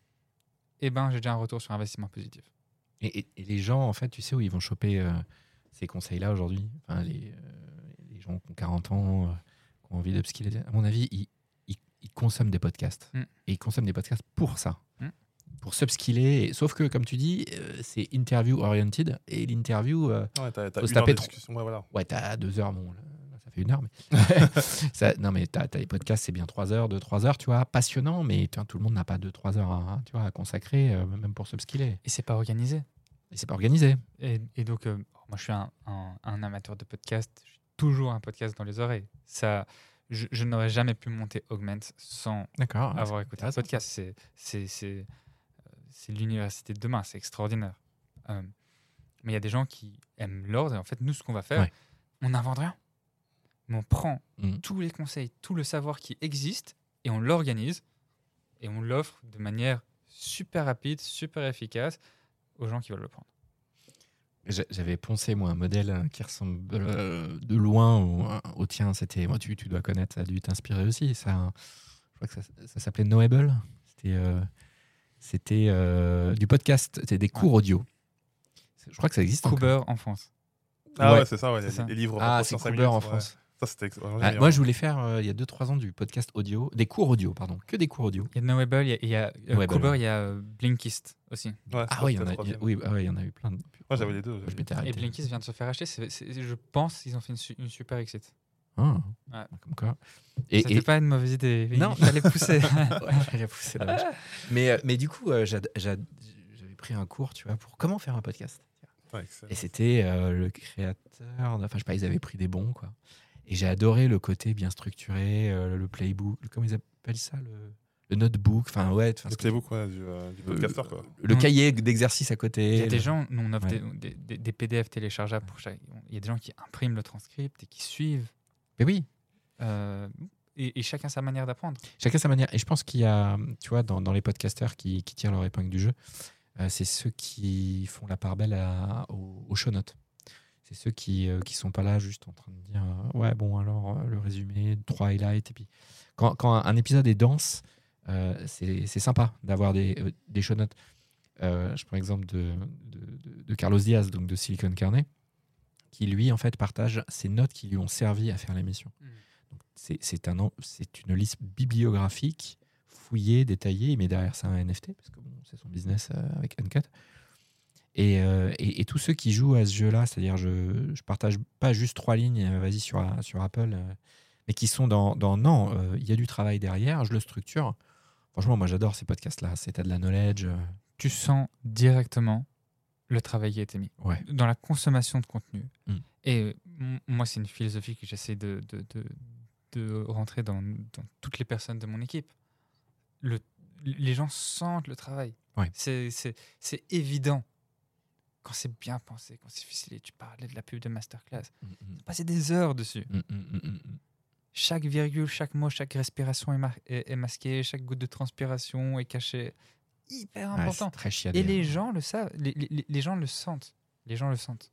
eh ben, j'ai déjà un retour sur investissement positif. Et, et, et les gens, en fait, tu sais où ils vont choper euh, ces conseils-là aujourd'hui, enfin, les, euh, les gens qui ont quarante ans, euh, qui ont envie d'upskiller. À mon avis, ils, ils, ils consomment des podcasts. Mm. Et ils consomment des podcasts pour ça. Mm. Pour s'upskiller. Sauf que, comme tu dis, euh, c'est interview-oriented. Et l'interview, euh, Ouais, t'as, t'as faut se une heure taper de trop. discussion. Ouais, voilà. Ouais, t'as deux heures. Bon, là, ça fait une heure. Mais ça, non, mais t'as, t'as les podcasts, c'est bien trois heures, deux, trois heures, tu vois. Passionnant, mais tu vois, tout le monde n'a pas deux, trois heures à, tu vois, à consacrer, euh, même pour s'upskiller. Et c'est pas organisé. Et c'est pas organisé. Et, et donc, euh, moi, je suis un, un, un amateur de podcast. J'ai toujours un podcast dans les oreilles. Ça, je, je n'aurais jamais pu monter Augment sans D'accord. avoir écouté un podcast. C'est, c'est, c'est, euh, c'est l'université de demain. C'est extraordinaire. Euh, mais il y a des gens qui aiment l'ordre. Et en fait, nous, ce qu'on va faire, Ouais. on n'invente rien. Mais on prend Mm. tous les conseils, tout le savoir qui existe et on l'organise et on l'offre de manière super rapide, super efficace aux gens qui veulent le prendre. J'avais poncé, moi, un modèle qui ressemble euh, de loin au, au tien. C'était, moi, tu, tu dois connaître, ça a dû t'inspirer aussi. Ça, je crois que ça, ça s'appelait Knowable. C'était, euh, c'était euh, du podcast, c'était des cours audio. Je crois que ça existe Cooper en France. Ah ouais, Ouais. c'est ça, ouais, C'est les, ça. les livres. Ah, pour c'est sciences Cooper en ouais. France. Ça, c'était ex- ouais, Ah, j'ai- moi, je voulais faire, euh, il y a deux trois ans, du podcast audio, des cours audio, pardon, que des cours audio. Il y a Knowable, il y a, il y a euh, Knowable, Cooper, ouais. il y a euh, Blinkist aussi. Ouais, Ah ça, oui, il y c'était en le a, il y a- troisième. oui, ah ouais, il y en a eu plein. De, Moi, j'avais les deux. je m'étais Et arrêté. Blinkist vient de se faire acheter. C'est, c'est- je pense qu'ils ont fait une, su- une super exit. Ah, Ouais. comme quoi. Et, C'était et- pas une mauvaise idée. Il Non. fallait pousser. Ouais, j'allais pousser la vache. mais, euh, mais du coup, euh, j'ad- j'ad- j'avais pris un cours, tu vois, pour comment faire un podcast. Ouais, excellent. Et c'était euh, le créateur, enfin, je sais pas, ils avaient pris des bons, quoi. Et j'ai adoré le côté bien structuré, euh, le playbook, le- comment ils appellent ça, le, le notebook, enfin, ouais. enfin, Le ce que- playbook, ouais, du, euh, du podcaster, quoi. le Non. cahier d'exercice à côté. Il y a le- des gens, nous on offre Ouais. des, des- des- des P D F téléchargeables pour chaque. Il y a des gens qui impriment le transcript et qui suivent. Mais oui, Euh, et, et chacun sa manière d'apprendre. chacun sa manière. Et je pense qu'il y a, tu vois, dans, dans les podcasteurs qui, qui tirent leur épingle du jeu, euh, c'est ceux qui font la part belle à, aux, aux show notes. C'est ceux qui ne sont pas là juste en train de dire euh, ouais, bon, alors euh, le résumé, trois highlights. Et puis, quand, quand un, un épisode est dense, euh, c'est c'est sympa d'avoir des, euh, des show notes. Euh, je prends l'exemple de, de, de, de Carlos Diaz, donc de Silicon Carnet, qui lui, en fait, partage ses notes qui lui ont servi à faire l'émission. Mm. Donc, C'est c'est un en- c'est une liste bibliographique fouillée, détaillée. Il met derrière ça un N F T, parce que bon, c'est son business euh, avec Uncut. Et, euh, et, et tous ceux qui jouent à ce jeu-là, c'est-à-dire je je partage pas juste trois lignes, euh, vas-y sur, sur Apple, euh, mais qui sont dans, dans non, euh, il y a du travail derrière, je le structure. Franchement, moi j'adore ces podcasts-là, c'est t'as de la knowledge. euh, Tu sens directement le travail qui a été mis ouais. dans la consommation de contenu. Mm. Et euh, m- moi, c'est une philosophie que j'essaie de, de, de, de rentrer dans, dans toutes les personnes de mon équipe. Le, les gens sentent le travail. Ouais. C'est, c'est, c'est évident. Quand c'est bien pensé, quand c'est ficelé, tu parlais de la pub de Masterclass. Mm, mm, Passer des heures dessus. mm, mm, mm, mm, mm. Chaque virgule, chaque mot, chaque respiration est, mar- est, est masquée, chaque goutte de transpiration est cachée. Hyper Ouais, important. c'est très chiadé. Et les gens le savent, les, les, les gens le sentent. Les gens le sentent.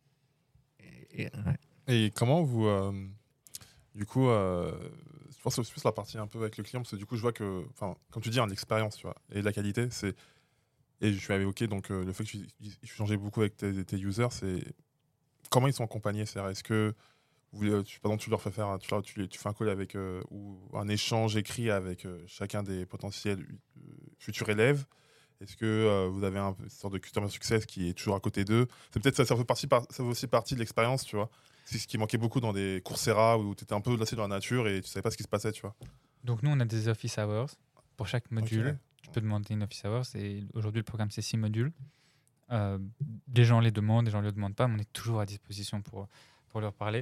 Et- et- ouais. Et comment vous. euh, du coup, euh, je pense que c'est plus la partie un peu avec le client, parce que du coup, je vois que. Enfin, comme tu dis, hein, l'expérience, tu vois, et de la qualité, c'est. Et je suis évoqué, donc euh, le fait que tu, tu changeais beaucoup avec tes, tes users, c'est. Comment ils sont accompagnés? C'est-à-dire, est-ce que. Vous, euh, tu, par exemple, tu leur fais faire. Tu, leur- tu, les- tu fais un call avec. euh, ou un échange écrit avec euh, chacun des potentiels euh, futurs élèves. Est-ce que euh, vous avez un, une sorte de customer success qui est toujours à côté d'eux? C'est peut-être ça, ça fait, partie, par- ça fait aussi partie de l'expérience, tu vois. C'est ce qui manquait beaucoup dans des Coursera où tu étais un peu lassé dans la nature et tu savais pas ce qui se passait, tu vois. Donc nous, on a des office hours pour chaque module. Ok. Tu peux demander une office hours. Et aujourd'hui, le programme, c'est six modules. Euh, des gens les demandent, des gens ne les demandent pas, mais on est toujours à disposition pour, pour leur parler.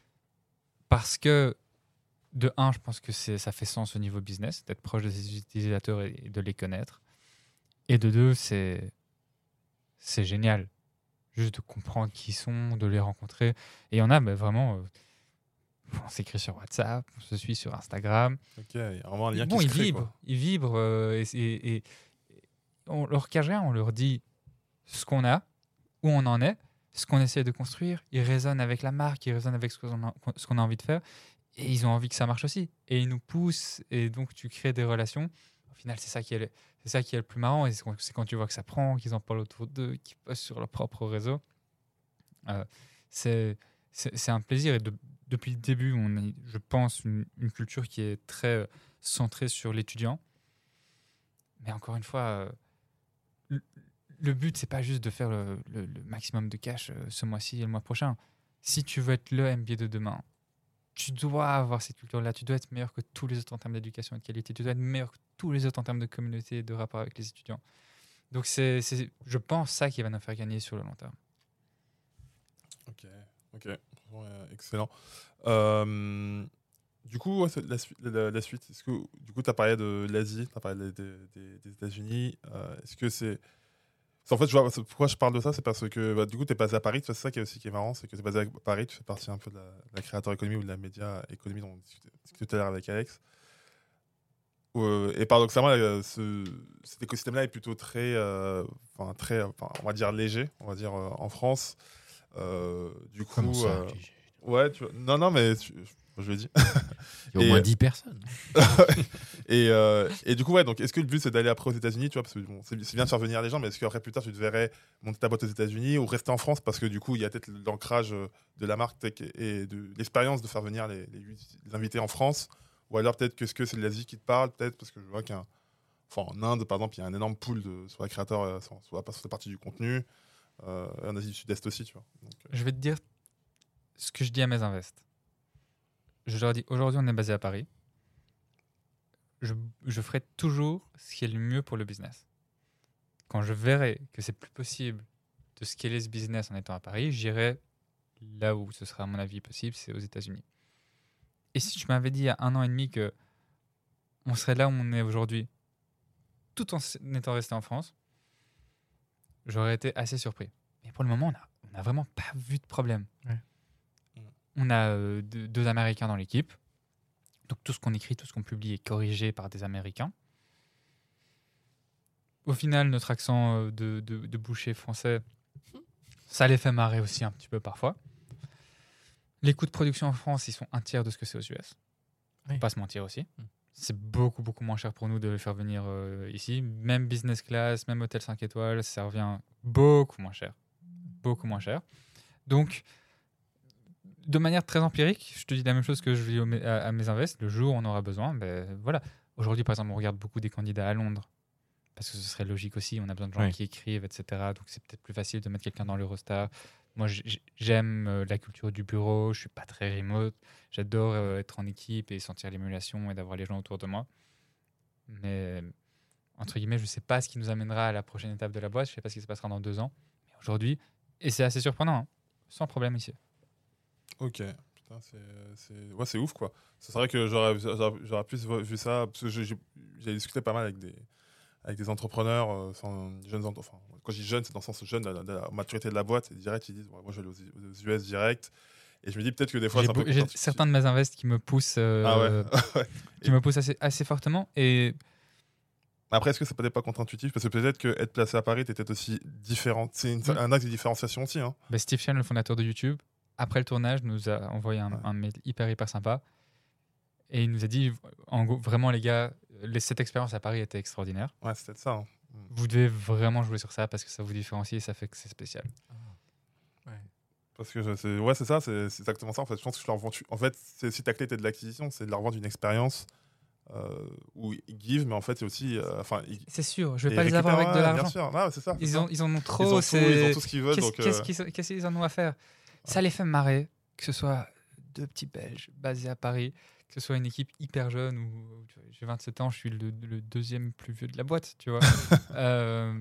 Parce que, de un, je pense que c'est, ça fait sens au niveau business, d'être proche de ses utilisateurs et, et de les connaître. Et de deux, c'est, c'est génial. Juste de comprendre qui ils sont, de les rencontrer. Et il y en a, bah, vraiment, euh, On s'écrit sur WhatsApp, on se suit sur Instagram. Ok, il y a vraiment un lien Bon, qui ils se crée. vibrent, Quoi. ils vibrent euh, et, et- et on leur cache rien, on leur dit ce qu'on a, où on en est, ce qu'on essaie de construire. Ils résonnent avec la marque, ils résonnent avec ce qu'on a, ce qu'on a envie de faire et ils ont envie que ça marche aussi. Et ils nous poussent et donc tu crées des relations. Au final, c'est ça qui est le, c'est ça qui est le plus marrant et c'est quand, c'est quand tu vois que ça prend, qu'ils en parlent autour d'eux, qu'ils postent sur leur propre réseau. Euh, c'est, c'est, c'est un plaisir et de, depuis le début, on a, je pense, une, une culture qui est très euh, centrée sur l'étudiant. Mais encore une fois, euh, le, le but, c'est pas juste de faire le, le, le maximum de cash euh, ce mois-ci et le mois prochain. Si tu veux être le M B A de demain, tu dois avoir cette culture-là. Tu dois être meilleur que tous les autres en termes d'éducation et de qualité. Tu dois être meilleur que tous les autres en termes de communauté et de rapport avec les étudiants. Donc, c'est, c'est, je pense, ça qui va nous faire gagner sur le long terme. Ok, ok, ouais, excellent. Euh, du coup, ouais, la, suite, la, la suite, est-ce que du coup, tu as parlé de l'Asie, tu as parlé des, des, des États-Unis. Euh, est-ce que c'est. En fait, je vois, pourquoi je parle de ça, c'est parce que bah, du coup, tu es basé à Paris. C'est ça qui est aussi qui est marrant, c'est que tu es basé à Paris, tu fais partie un peu de la, de la créateur économie ou de la média économie dont on discutait, discutait tout à l'heure avec Alex. Euh, et paradoxalement, euh, ce, cet écosystème-là est plutôt très, euh, enfin, très enfin, on va dire léger, on va dire euh, en France. Euh, du coup, Comment ça euh, léger ouais, tu vois, non, non, mais tu, je le dis. Il y a au et- moins dix personnes. et, euh, et du coup, ouais, donc est-ce que le but c'est d'aller après aux États-Unis, tu vois, parce que bon, c'est c'est bien de faire venir les gens, mais est-ce qu'après plus tard tu te verrais monter ta boîte aux États-Unis ou rester en France parce que du coup il y a peut-être l'ancrage de la marque tech et de l'expérience de faire venir les, les, les invités en France, ou alors peut-être que ce que c'est de l'Asie qui te parle, peut-être parce que je vois qu'un, enfin en Inde par exemple, il y a un énorme pool de soit les créateurs, euh, soit, soit sur la partie du contenu, euh, en Asie du Sud-Est aussi, tu vois. Donc, euh, Je vais te dire ce que je dis à mes invests. Je leur dis, aujourd'hui, on est basé à Paris. Je, je ferai toujours ce qui est le mieux pour le business. Quand je verrai que c'est plus possible de scaler ce business en étant à Paris, j'irai là où ce sera à mon avis possible, c'est aux États-Unis. Et si tu m'avais dit il y a un an et demi que on serait là où on est aujourd'hui, tout en étant resté en France, j'aurais été assez surpris. Mais pour le moment, on n'a on a vraiment pas vu de problème. Ouais. On a euh, deux, deux Américains dans l'équipe. Donc tout ce qu'on écrit, tout ce qu'on publie est corrigé par des Américains. Au final, notre accent euh, de, de, de boucher français, ça les fait marrer aussi un petit peu parfois. Les coûts de production en France, ils sont un tiers de ce que c'est aux U S. Faut Oui. pas se mentir aussi. Mm. C'est beaucoup, beaucoup moins cher pour nous de les faire venir euh, ici. Même business class, même hôtel cinq étoiles, ça revient beaucoup moins cher. Beaucoup moins cher. Donc, de manière très empirique, je te dis la même chose que je dis au- à, à mes invests. Le jour où on aura besoin, ben voilà. Aujourd'hui, par exemple, on regarde beaucoup des candidats à Londres. Parce que ce serait logique aussi. On a besoin de gens Ouais. qui écrivent, et cetera. Donc, c'est peut-être plus facile de mettre quelqu'un dans l'Eurostar. Moi, j- j'aime euh, la culture du bureau. Je suis pas très remote. J'adore euh, être en équipe et sentir l'émulation et d'avoir les gens autour de moi. Mais, entre guillemets, je sais pas ce qui nous amènera à la prochaine étape de la boîte. Je sais pas ce qui se passera dans deux ans. Mais aujourd'hui, et c'est assez surprenant, hein, sans problème ici. Ok, putain, c'est, c'est... Ouais, c'est ouf quoi. C'est vrai que j'aurais, j'aurais, j'aurais plus vu ça, parce que j'ai, j'ai j'ai discuté pas mal avec des, avec des entrepreneurs, euh, enfin, des jeunes, ent- enfin, quand je dis jeunes, c'est dans le sens jeune, de la, de la maturité de la boîte, et direct ils disent, ouais, moi je vais aller aux, aux U S direct, et je me dis peut-être que des fois J'ai c'est un peu beau- j'ai contre-intuitif. certains de mes invests qui me poussent, euh, Ah ouais, ouais. qui me poussent assez, assez fortement. Et Après, est-ce que c'est peut-être pas contre-intuitif, parce que peut-être que être placé à Paris, t'es peut-être aussi différent, c'est une- Mm. un axe de différenciation aussi, hein. bah, Steve Chen, le fondateur de YouTube, après le tournage, nous a envoyé un, Ouais. un mail hyper, hyper sympa. Et il nous a dit, en gros, vraiment les gars, les- cette expérience à Paris était extraordinaire. Ouais, c'est peut-être ça, hein. Vous devez vraiment jouer sur ça parce que ça vous différencie et ça fait que c'est spécial. Parce que je- c'est, ouais, c'est ça, c'est, c'est exactement ça. En fait, je pense que je leur vends. En fait, c'est si ta clé était de l'acquisition, c'est de leur vendre une expérience euh, où ils give, mais en fait, c'est aussi, euh, enfin, ils, C'est sûr, je vais ils pas les avoir avec récupèrent, de ouais, l'argent. Bien sûr, ouais, c'est ça. c'est Ils, ça. ont, ils en ont Ils trop. ont tout, ils c'est- ont tout ce qu'ils veulent. Qu'est-ce, donc, qu'est-ce euh, qu'ils, qu'est-ce qu'ils en ont à faire? Ça les fait marrer, que ce soit deux petits Belges basés à Paris, que ce soit une équipe hyper jeune où tu vois, j'ai vingt-sept ans, je suis le, le deuxième plus vieux de la boîte, tu vois. Euh,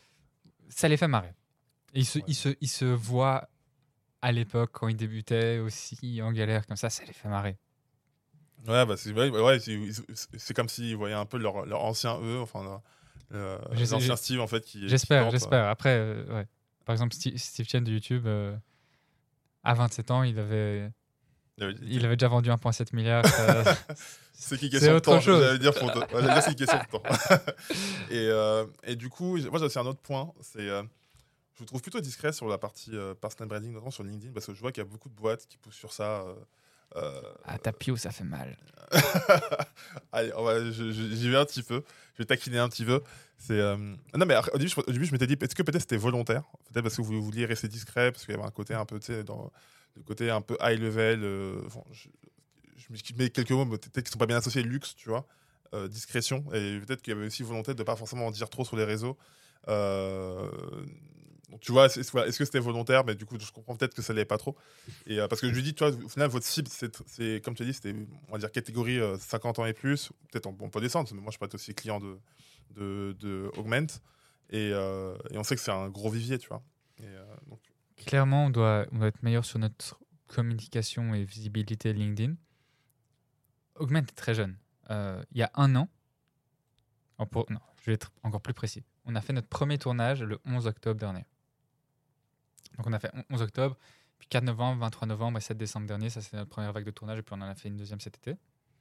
ça les fait marrer. Et ils, se, Ouais. ils, se, ils se voient à l'époque quand ils débutaient aussi en galère comme ça, ça les fait marrer. Ouais, bah, c'est, ouais, ouais, c'est, c'est comme s'ils voyaient un peu leur, leur ancien eux, enfin, leur- le- Je sais- l'ancien je- Steve, en fait, qui. J'espère, qui porte, j'espère. Après, euh, ouais. Par exemple, Steve, Steve Chen de YouTube, euh, à vingt-sept ans, il avait, Il avait déjà vendu un virgule sept milliard. euh, C'est qui C'est question de autre temps. chose. J'allais dire, pour- ouais, j'allais dire c'est une question de temps. et, euh, et du coup, j'ai- moi j'ai aussi un autre point. C'est, euh, je vous trouve plutôt discret sur la partie euh, personal branding, notamment sur LinkedIn, parce que je vois qu'il y a beaucoup de boîtes qui poussent sur ça. euh, euh, Ah, ta pio, ça fait mal. Allez, on va- je- je- j'y vais un petit peu. Je vais taquiner un petit peu. C'est euh, non mais au début, je, au début, je m'étais dit, est-ce que peut-être c'était volontaire, peut-être parce que vous vouliez rester discret, parce qu'il y avait un côté un peu, tu sais, dans le côté un peu high level. Euh, enfin, je, je mets quelques mots, mais peut-être qui sont pas bien associés, luxe, tu vois, euh, discrétion, et peut-être qu'il y avait aussi volonté de pas forcément en dire trop sur les réseaux. Euh, donc, tu vois, est-ce, est-ce que c'était volontaire, mais du coup, je comprends peut-être que ça l'est pas trop. Et euh, parce que je lui dis, tu vois, au final, votre cible, c'est, c'est comme tu as dit, c'était, on va dire, catégorie euh, cinquante ans et plus. Peut-être on, on peut descendre, mais moi, je peux être aussi client de, de, de Augment, et, euh, et on sait que c'est un gros vivier, tu vois. Et, euh, donc, Clairement, on doit, on doit être meilleur sur notre communication et visibilité LinkedIn. Augment est très jeune. Euh, il y a un an, oh, pour- non, je vais être encore plus précis. On a fait notre premier tournage le onze octobre dernier. Donc on a fait onze octobre, puis quatre novembre, vingt-trois novembre et sept décembre dernier. Ça, c'est notre première vague de tournage, et puis on en a fait une deuxième cet été.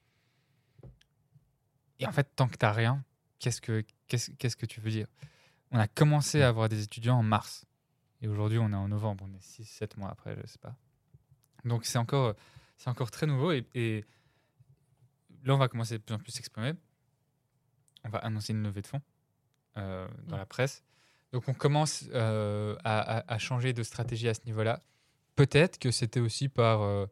Et en fait, tant que tu n'as rien, qu'est-ce que, qu'est-ce, qu'est-ce que tu veux dire? On a commencé à avoir des étudiants en mars. Et aujourd'hui, on est en novembre. On est six sept mois après, je ne sais pas. Donc c'est encore, c'est encore très nouveau. Et, et là, on va commencer de plus en plus à s'exprimer. On va annoncer une levée de fonds euh, dans la presse. Donc on commence euh, à, à- à changer de stratégie à ce niveau-là. Peut-être que c'était aussi par euh,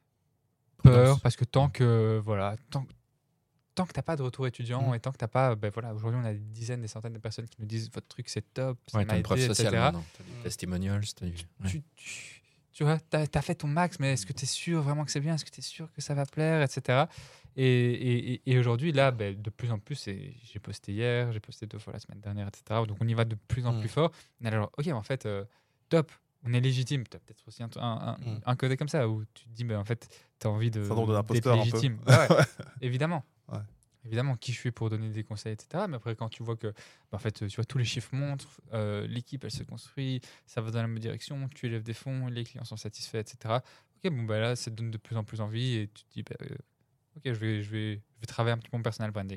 peur, Prudence. parce que tant que voilà, tant, tant que t'as pas de retour étudiant Mm. et tant que t'as pas, ben voilà, aujourd'hui on a des dizaines, des centaines de personnes qui nous disent votre truc c'est top, ça Ouais, m'a t'as une aidé, preuve et sociale cetera. maintenant. T'as des testimonials. T'as du... ouais. Tu, tu, tu vois, t'as as fait ton max, mais est-ce que tu es sûr vraiment que c'est bien? Est-ce que tu es sûr que ça va plaire, et cetera. Et, et, et- et aujourd'hui, là, ben, de plus en plus, et j'ai posté hier, j'ai posté deux fois la semaine dernière, et cetera. Donc on y va de plus en Mm. plus fort. On est alors, ok, en fait, euh, top, on est légitime. Tu as peut-être aussi un, un, un, Mm. un côté comme ça où tu te dis, ben, en fait, tu as envie de, Syndrome de d'être l'imposteur, un peu. légitime. Bah ouais, Ouais. évidemment. Ouais. Évidemment, qui je suis pour donner des conseils, et cetera. Mais après, quand tu vois que, bah, en fait, tu vois, tous les chiffres montrent, euh, l'équipe, elle se construit, ça va dans la bonne direction, tu élèves des fonds, les clients sont satisfaits, et cetera. Ok, bon, bah là, ça te donne de plus en plus envie et tu te dis, bah, euh, ok, je vais, je, vais, je vais travailler un petit peu mon personal branding.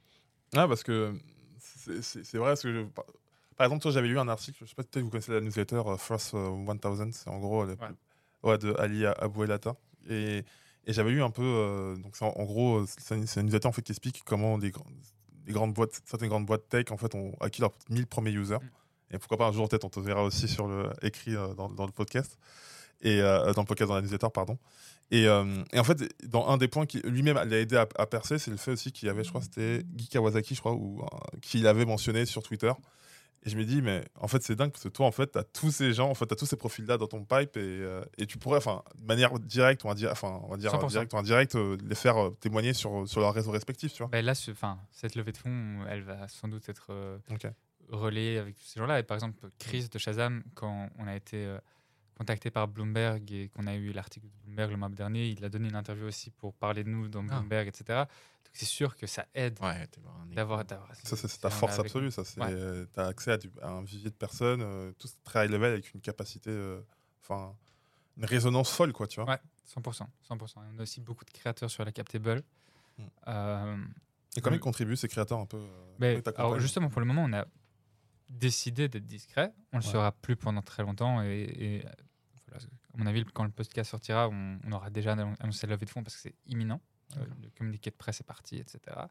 Ah, parce que c'est, c'est, c'est vrai, parce que je- par, par exemple, toi, j'avais lu un article, je sais pas si peut-être vous connaissez la newsletter euh, First euh, mille, c'est en gros le- Ouais. ouais, de Ali Abouelata. Et, et j'avais lu un peu, euh, donc c'est en, en gros, euh, c'est une, c'est une newsletter en fait, qui explique comment des, grands- des grandes boîtes, certaines grandes boîtes tech en fait, ont acquis leurs mille premiers users. Mm. Et pourquoi pas un jour, peut-être, on te verra aussi sur le, écrit euh, dans, dans le podcast. Et euh, dans le podcast, dans la newsletter, pardon. Et, euh, et en fait, dans un des points qui lui-même l'a aidé à, à percer, c'est le fait aussi qu'il y avait, je crois, c'était Guy Kawasaki, je crois, ou euh, qu'il avait mentionné sur Twitter. Et je me dis, mais en fait, c'est dingue parce que toi, en fait, t'as tous ces gens, en fait, t'as tous ces profils-là dans ton pipe et, euh, et tu pourrais, enfin, de manière directe ou indirecte, enfin, on va dire cent pour cent. directe ou indirecte, euh, les faire euh, témoigner sur, sur leurs réseaux respectifs, tu vois. Bah, là, ce, fin, cette levée de fonds, elle va sans doute être euh, Ok. relayée avec tous ces gens-là. Et par exemple, Chris de Shazam, quand on a été euh, contacté par Bloomberg et qu'on a eu l'article de Bloomberg le mois dernier, il a donné une interview aussi pour parler de nous dans Ah. Bloomberg, et cetera. Donc c'est sûr que ça aide Ouais, t'es voir un écho. d'avoir, d'avoir Ça, c'est, c'est ces ta gens-là force avec absolue, nous. ça. C'est, Ouais. euh, t'as accès à, du- à un vivier de personnes, euh, tous très high level avec une capacité, euh, enfin, une résonance folle, quoi, tu vois. Ouais, cent pour cent. cent pour cent. On a aussi beaucoup de créateurs sur la Captable. Mm. Euh, Et comment Le- ils contribuent, ces créateurs, un peu euh, mais, comment ils t'accompagnent alors justement, pour le moment, on a décidé d'être discret. On ne le Ouais. sera plus pendant très longtemps. Et, et, euh, voilà, à mon avis, quand le podcast sortira, on, on aura déjà annoncé la levée de fonds parce que c'est imminent. Euh, le communiqué de presse est parti, et cetera.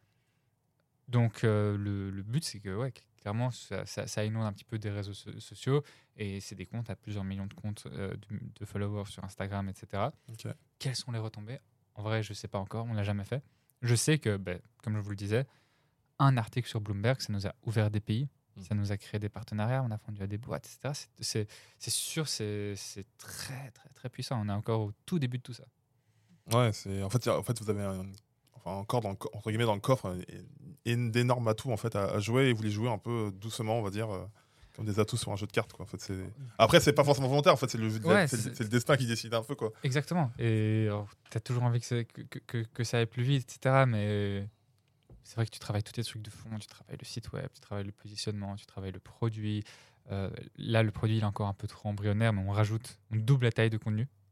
Donc, euh, le, le but, c'est que, ouais, clairement, ça, ça, ça inonde un petit peu des réseaux so- sociaux. Et c'est des comptes à plusieurs millions de comptes euh, de, de followers sur Instagram, et cetera. Ok. Quelles sont les retombées? En vrai, je ne sais pas encore. On ne l'a jamais fait. Je sais que, ben, comme je vous le disais, un article sur Bloomberg, ça nous a ouvert des pays. Mm. Ça nous a créé des partenariats. On a vendu à des boîtes, et cetera. C'est, c'est, c'est sûr, c'est, c'est très, très, très puissant. On est encore au tout début de tout ça. Ouais, c'est en fait, y a- en fait, vous avez un, enfin encore dans le, co- entre guillemets dans le coffre et, et d'énormes atouts en fait à, à jouer et vous les jouez un peu doucement, on va dire, euh, comme des atouts sur un jeu de cartes, quoi. En fait, c'est après c'est pas forcément volontaire, en fait, c'est le, Ouais, c'est, le- c'est- c'est le destin qui décide un peu, quoi. Exactement. Et tu as toujours envie que, ça- que, que, que- que ça aille plus vite, et cetera. Mais c'est vrai que tu travailles tous tes trucs de fond. Tu travailles le site web, tu travailles le positionnement, tu travailles le produit. Euh, là, le produit il est encore un peu trop embryonnaire, mais on rajoute, on double la taille de contenu.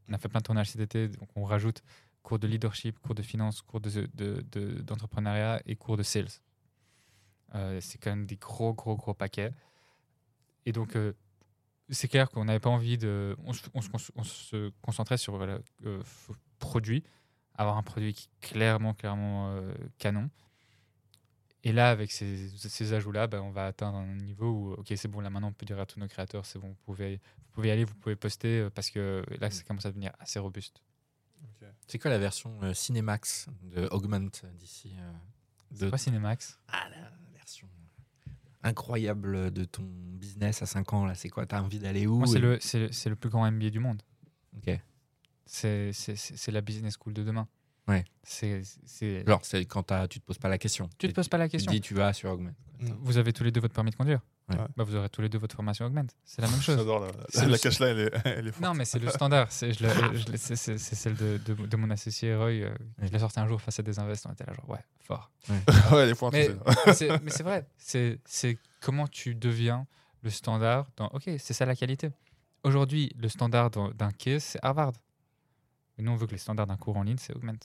on a fait plein de tournages cet été, donc on rajoute cours de leadership, cours de finance, cours de, de, de, d'entrepreneuriat et cours de sales. Euh, c'est quand même des gros, gros, gros paquets. Et donc, euh, c'est clair qu'on n'avait pas envie de... On se, on se, on se concentrait sur voilà, euh, produit, avoir un produit qui est clairement, clairement euh, canon. Et là, avec ces, ces ajouts-là, ben, on va atteindre un niveau où, ok, c'est bon, là maintenant, on peut dire à tous nos créateurs, c'est bon, vous pouvez, vous pouvez y aller, vous pouvez poster, euh, parce que là, ça commence à devenir assez robuste. Ok. C'est quoi la version euh, Cinemax de Augment d'ici euh, C'est de... quoi Cinemax? Ah, la version incroyable de ton business à cinq ans, là, c'est quoi? T'as envie d'aller où? Moi, c'est et... le, c'est, le, c'est le plus grand M B A du monde. Ok. C'est, c'est, c'est, c'est la business school de demain. Ouais. C'est, c'est... Alors, c'est quand t'as- tu te poses pas la question. Tu te poses pas la question. Tu te dis, tu vas sur Augment. Mm. Vous avez tous les deux votre permis de conduire. Ouais. Bah, vous aurez tous les deux votre formation Augment. C'est la même chose. J'adore la, C'est la, le- la cache là, elle est, elle est forte. Non, mais c'est le standard. C'est, je le- je le- c'est, c'est- c'est celle de, de, de mon associé Roy. Euh, Ouais. Je l'ai sorti un jour face à des investisseurs. On était là, genre, ouais, fort. ouais, elle est pointue. Mais, celle-là. mais c'est, mais c'est vrai. C'est, c'est comment tu deviens le standard dans. Ok, c'est ça la qualité. Aujourd'hui, le standard dans- d'un case, c'est Harvard. Mais nous, on veut que les standards d'un cours en ligne, c'est Augment.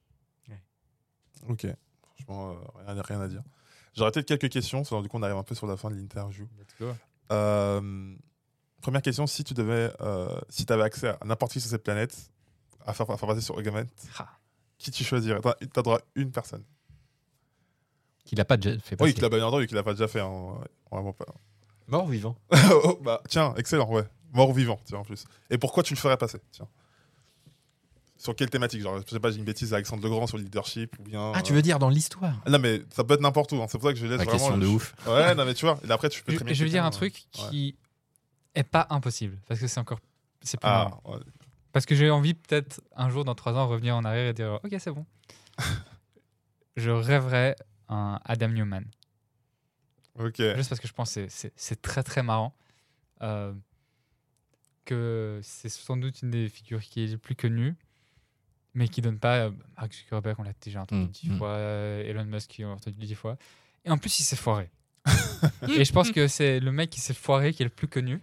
Ok, franchement, euh, rien, rien à dire. J'aurais peut-être quelques questions, parce que du coup on arrive un peu sur la fin de l'interview. Let's go. Euh, première question, si tu devais, euh, si tu avais accès à n'importe qui sur cette planète, à faire, à faire passer sur Augment, Ah. qui tu choisirais? T'as t'as droit à une personne. Qu'il a pas déjà fait passer. Oui, qu'il a bien entendu, qu'il a pas déjà fait. Hein, vraiment pas. Mort ou vivant? Oh, bah, tiens, excellent, ouais. Mort ou vivant, tiens, en plus. Et pourquoi tu le ferais passer? Tiens. Sur quelle thématique? Genre, je sais pas, j'ai une bêtise, Alexandre Legrand sur le leadership ou bien. Ah, tu veux dire dans l'histoire? euh, Non, mais ça peut être n'importe où. Hein. C'est pour ça que je laisse La vraiment. question le- de ouf. Ouais, non, mais tu vois. Et après, tu peux Je, très bien. je veux dire un quelqu'un, truc qui est pas impossible. Parce que c'est encore. C'est plus marrant. Ah, ouais. Parce que j'ai envie, peut-être, un jour, dans trois ans, revenir en arrière et dire ok, c'est bon. Je rêverais un Adam Newman. Ok. Juste parce que je pense que c'est- c'est c'est très très marrant. Euh, que c'est sans doute une des figures qui est les plus connues, mais qui donne pas. euh, Mark Zuckerberg, on l'a déjà entendu Mm, dix mm. fois. euh, Elon Musk, on l'a entendu dix fois. Et en plus, il s'est foiré. Et je pense que c'est le mec qui s'est foiré qui est le plus connu.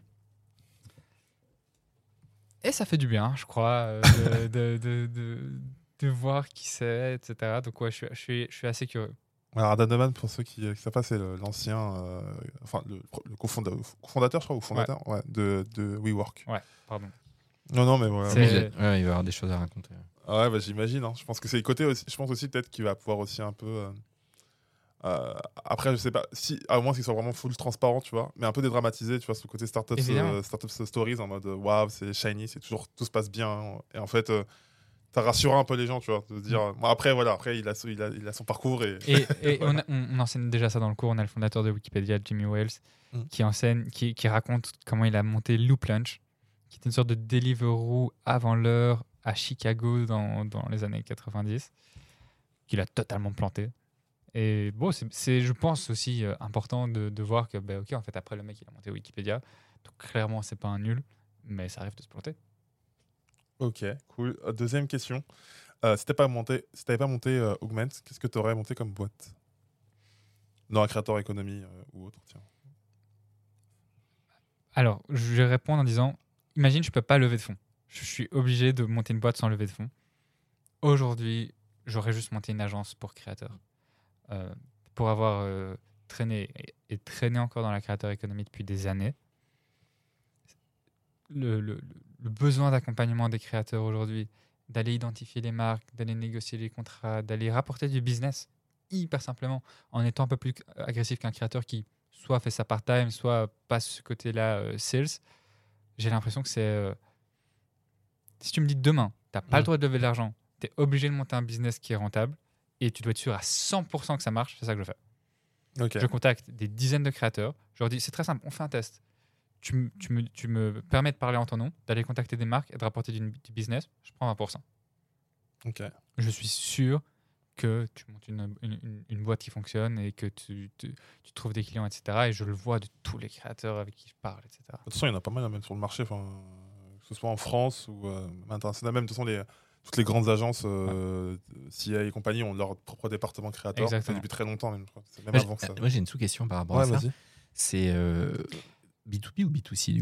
Et ça fait du bien, je crois, euh, de, de, de, de, de voir qui c'est, et cetera. Donc, ouais, je suis, je suis, je suis assez curieux. Alors, Adam Neumann, pour ceux qui ne savent pas, c'est le- l'ancien. euh, enfin, le, le cofonda- cofondateur, je crois, ou fondateur ouais, de, de WeWork. Ouais, pardon. Non, non, mais voilà. C'est- Oui, il a- ouais, il va y avoir des choses à raconter. Ah ouais, bah, j'imagine. Hein. Je pense que c'est le côté aussi. Je pense aussi peut-être qu'il va pouvoir aussi un peu. euh, euh, après, je sais pas. Si, à moins qu'il soit vraiment full transparent, tu vois. Mais un peu dédramatisé, tu vois, ce côté startup, Évidemment. euh, startup stories en mode euh, waouh, c'est shiny, c'est toujours tout se passe bien. Hein. Et en fait, euh, t'as rassuré un peu les gens, tu vois. De se dire. Bon, après, voilà, après, il a, son- il a, il a son parcours et. Et, et on, a- on- on enseigne déjà ça dans le cours. On a le fondateur de Wikipédia, Jimmy Wales, Mm. qui enseigne, qui, qui raconte comment il a monté Loop Lunch, qui était une sorte de Deliveroo avant l'heure à Chicago dans, dans les années quatre-vingt-dix, qu'il a totalement planté. Et bon, c'est- c'est, je pense, aussi euh, important de, de voir que, ben, ok, en fait, après, le mec, il a monté Wikipédia. Donc, clairement, c'est pas un nul, mais ça arrive de se planter. Ok, cool. Euh, Deuxième question. Euh, si t'avais pas monté, si t'avais pas monté euh, Augment, qu'est-ce que tu aurais monté comme boîte? Dans un créateur économie euh, ou autre, tiens. Alors, je vais répondre en disant, imagine, je peux pas lever de fonds. Je suis obligé de monter une boîte sans lever de fonds. Aujourd'hui, j'aurais juste monté une agence pour créateurs. Euh, pour avoir euh, traîné et, et traîné encore dans la créateur économie depuis des années. Le, le- le besoin d'accompagnement des créateurs aujourd'hui, d'aller identifier les marques, d'aller négocier les contrats, d'aller rapporter du business, hyper simplement, en étant un peu plus agressif qu'un créateur qui soit fait ça part-time, soit passe ce côté-là euh, sales, j'ai l'impression que c'est... euh, si tu me dis demain, tu n'as pas Mm. le droit de lever de l'argent, tu es obligé de monter un business qui est rentable, et tu dois être sûr à cent pour cent que ça marche, c'est ça que je fais. Ok. Je contacte des dizaines de créateurs, je leur dis, c'est très simple, on fait un test. Tu, me- tu me, tu me permets de parler en ton nom, d'aller contacter des marques et de rapporter du, du business, je prends vingt pour cent. Ok. Je suis sûr que tu montes une, une- une- une boîte qui fonctionne et que tu, tu- tu trouves des clients, et cetera. Et je le vois de tous les créateurs avec qui je parle, et cetera. De toute façon, il y en a pas mal hein, même sur le marché, enfin, que ce soit en France ou euh, même international. Même, de toute façon, les, toutes les grandes agences, euh, C I A et compagnie, ont leur propre département créateur. Exactement. C'est depuis très longtemps, même. je crois. C'est même Moi, avant que j'ai- ça. moi, j'ai une sous-question par rapport Ouais, à ça. vas-y. C'est euh, B deux B ou B deux C du coup?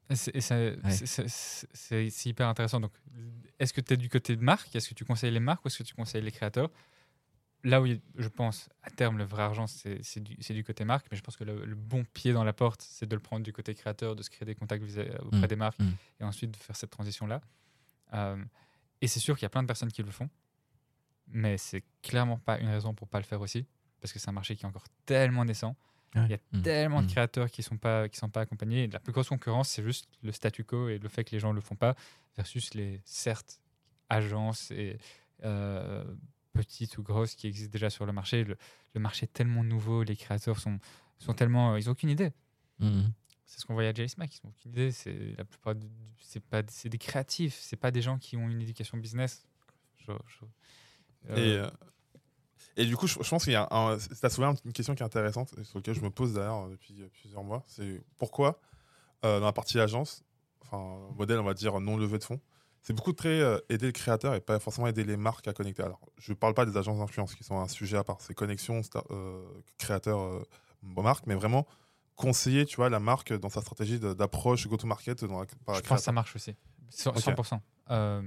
Et c'est, et ça- Ouais. c'est, c'est- c'est- c'est- c'est hyper intéressant. Donc, est-ce que tu es du côté de marque? Est-ce que tu conseilles les marques ou est-ce que tu conseilles les créateurs? Là où il- je pense, à terme, le vrai argent, c'est, c'est, du, c'est du côté marque. Mais je pense que le, le bon pied dans la porte, c'est de le prendre du côté créateur, de se créer des contacts vis- auprès Mm. des marques Mm. et ensuite de faire cette transition-là. Euh, et c'est sûr qu'il y a plein de personnes qui le font. Mais c'est clairement pas une raison pour pas le faire aussi. Parce que c'est un marché qui est encore tellement naissant. Ouais. Il y a Mm. tellement de Mm. créateurs qui sont pas qui sont pas accompagnés. La plus grosse concurrence, c'est juste le statu quo et le fait que les gens le font pas, versus les certes agences et euh, petites ou grosses qui existent déjà sur le marché. Le, le marché est tellement nouveau, les créateurs sont sont tellement, ils ont aucune idée. Mm. C'est ce qu'on voyait à J S Mac, ils n'ont aucune idée. C'est la plupart, du- c'est pas, c'est des créatifs, c'est pas des gens qui ont une éducation business. Je- je- euh, Et, euh, et du coup, je, je pense qu'il y a un, tu as soulevé une question qui est intéressante et sur laquelle je me pose d'ailleurs depuis euh, plusieurs mois. C'est pourquoi, euh, dans la partie agence, enfin, modèle, on va dire non levée de fonds, c'est beaucoup très euh, aider le créateur et pas forcément aider les marques à connecter. Alors, je ne parle pas des agences d'influence qui sont un sujet à part, c'est connexion, star- euh, créateur, euh, marque, mais vraiment conseiller, tu vois, la marque dans sa stratégie de- d'approche go-to-market dans la, par la je pense que ça créateur. marche aussi. cent Ok. pour cent. Euh,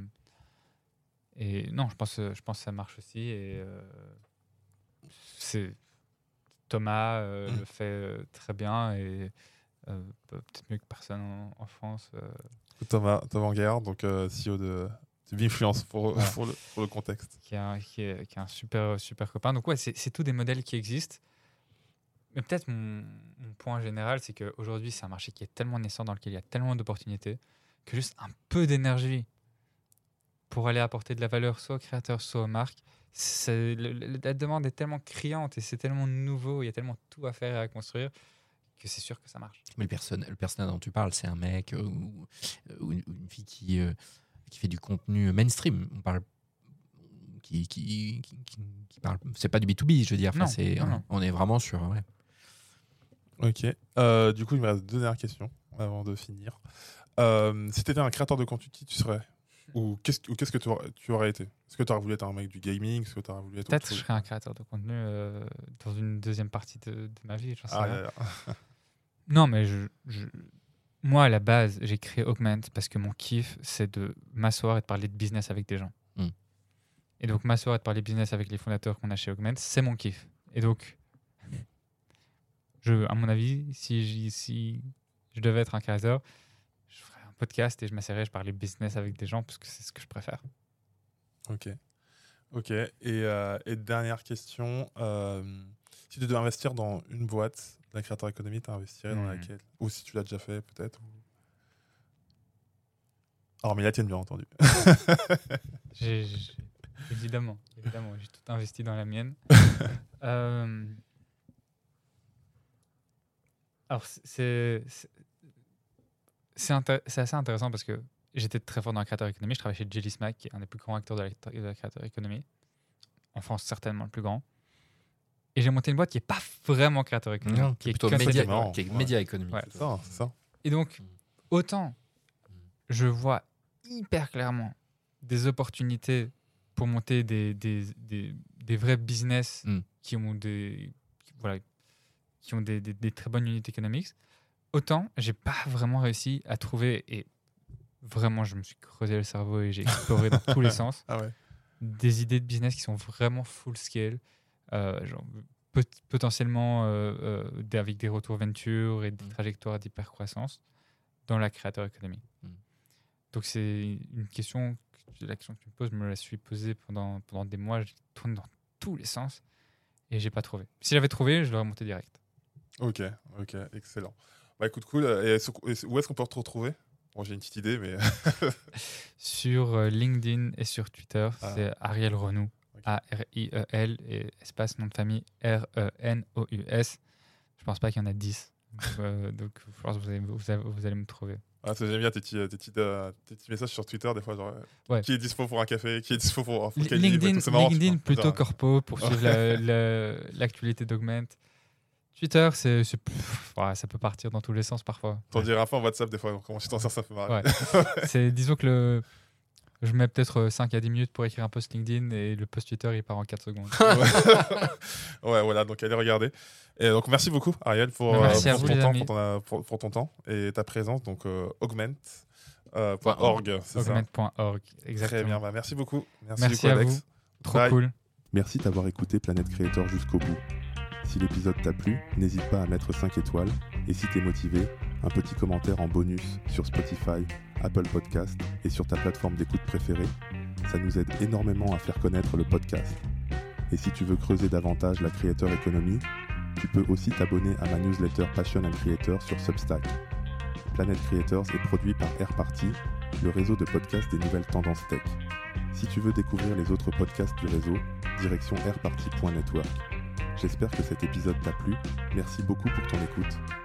et non, je pense, je pense que ça marche aussi. Et euh, c'est Thomas euh, Mm. le fait euh, très bien et euh, peut-être mieux que personne en, en France. euh. Thomas, Thomas Anguerre, donc euh, C E O de, de Binfluence pour, Voilà. pour, le, pour le contexte. qui est un, qui est, qui est un super, super copain. Donc ouais, c'est c'est tous des modèles qui existent. Mais peut-être mon, mon point général, c'est qu'aujourd'hui, c'est un marché qui est tellement naissant, dans lequel il y a tellement d'opportunités, que juste un peu d'énergie pour aller apporter de la valeur soit aux créateurs, soit aux marques, c'est- le- le- la demande est tellement criante et c'est tellement nouveau, il y a tellement tout à faire et à construire, que c'est sûr que ça marche. Mais le personnage, le personnage dont tu parles, c'est un mec euh, ou, ou une, ou une fille qui, euh, qui fait du contenu mainstream. On parle qui, qui, qui, qui- qui parle. C'est pas du B deux B, je veux dire. Enfin, Non, c'est, non, on, non. on est vraiment sur. Ouais. Ok. Euh, du coup, il me reste deux dernières questions avant de finir. Euh, si tu étais un créateur de contenu, qui tu serais? Ou qu'est-ce, ou qu'est-ce que tu aurais, tu aurais été? Est-ce que tu aurais voulu être un mec du gaming? Est-ce que tu aurais voulu être Peut-être autre que je chose? serai un créateur de contenu euh, dans une deuxième partie de, de ma vie. J'en sais Ah, rien. yeah, yeah. Non, mais je, je- moi, à la base, j'ai créé Augment parce que mon kiff, c'est de m'asseoir et de parler de business avec des gens. Mm. Et donc, m'asseoir et de parler business avec les fondateurs qu'on a chez Augment, c'est mon kiff. Et donc, je, à mon avis, si, j'y- si je devais être un créateur, je ferais un podcast et je m'asserais, je parlais business avec des gens parce que c'est ce que je préfère. Ok. Ok. Et, euh, et dernière question. euh, si tu devais investir dans une boîte d'un créateur économique, tu investirais dans Hmm. laquelle? Ou si tu l'as déjà fait, peut-être ou... Alors, mais la tienne, bien entendu. J'ai- j'ai- évidemment, évidemment, j'ai tout investi dans la mienne. Euh, alors, c'est c'est- c'est intér- c'est assez intéressant parce que j'étais très fort dans la créateur économie. Je travaillais chez Jelly Smack, qui est un des plus grands acteurs de la, de la créateur économie. En France, certainement le plus grand. Et j'ai monté une boîte qui n'est pas vraiment créateur économie, Non, qui est plutôt concept- média, marrant. qui est Ouais. média économique. Ouais. C'est ça, c'est ça. Et donc, Mm. autant je vois hyper clairement des opportunités pour monter des, des, des, des vrais business Mm. qui ont des, qui- voilà, qui ont des, des, des très bonnes unités économiques, autant j'ai pas vraiment réussi à trouver, et vraiment je me suis creusé le cerveau et j'ai exploré dans tous les sens, Ah ouais. des idées de business qui sont vraiment full scale, euh, genre, pot- potentiellement euh, euh, des- avec des retours venture et des Mm. trajectoires d'hypercroissance dans la créateur économie. Mm. Donc c'est une question, que- la question que tu me poses, je me la suis posée pendant, pendant des mois, je tourne dans tous les sens et j'ai pas trouvé. Si j'avais trouvé, je l'aurais monté direct. Ok, ok, excellent. Bah écoute, cool. Et sur- et où est-ce qu'on peut te retrouver? Bon, j'ai une petite idée, mais... Sur euh, LinkedIn et sur Twitter, Ah. c'est Ariel Renou, Ok. A R I E L, et espace nom de famille R E N O U S. Je pense pas qu'il y en a dix. Donc, euh, donc je pense que vous allez, vous allez, vous allez me trouver. Ah, ça, j'aime bien tes petits, tes, petits, euh, tes petits messages sur Twitter, des fois, genre, euh, Ouais. qui est dispo pour un café, qui est dispo pour, pour Li- quel livre et LinkedIn, tout, c'est marrant, tu LinkedIn vois. plutôt Ça, corpo pour suivre la- la- l'actualité d'Augment. Twitter, c'est, c'est pff, ouais, ça peut partir dans tous les sens parfois. T'en dirais un peu en WhatsApp, des fois, comment tu t'en sers, ça fait marrer. Ouais. C'est, disons que le, Je mets peut-être cinq à dix minutes pour écrire un post LinkedIn et le post Twitter, il part en quatre secondes. Ouais, voilà, donc allez regarder. Et donc merci beaucoup, Ariel, pour, Merci euh, à pour, vous, ton, les temps, amis. pour, ton, pour, pour ton temps et ta présence. Donc euh, augment point org, euh, c'est augment point org, exactement. Très bien, bah, merci beaucoup. Merci, Merci beaucoup, à Alex. vous. Trop Bye. cool. Merci d'avoir écouté Planète Créateur jusqu'au bout. Si l'épisode t'a plu, n'hésite pas à mettre cinq étoiles et si t'es motivé, un petit commentaire en bonus sur Spotify, Apple Podcast et sur ta plateforme d'écoute préférée. Ça nous aide énormément à faire connaître le podcast. Et si tu veux creuser davantage la Creator Economy, tu peux aussi t'abonner à ma newsletter Passion and Creator sur Substack. Planet Creators est produit par Airparty, le réseau de podcasts des nouvelles tendances tech. Si tu veux découvrir les autres podcasts du réseau, direction airparty point network. J'espère que cet épisode t'a plu. Merci beaucoup pour ton écoute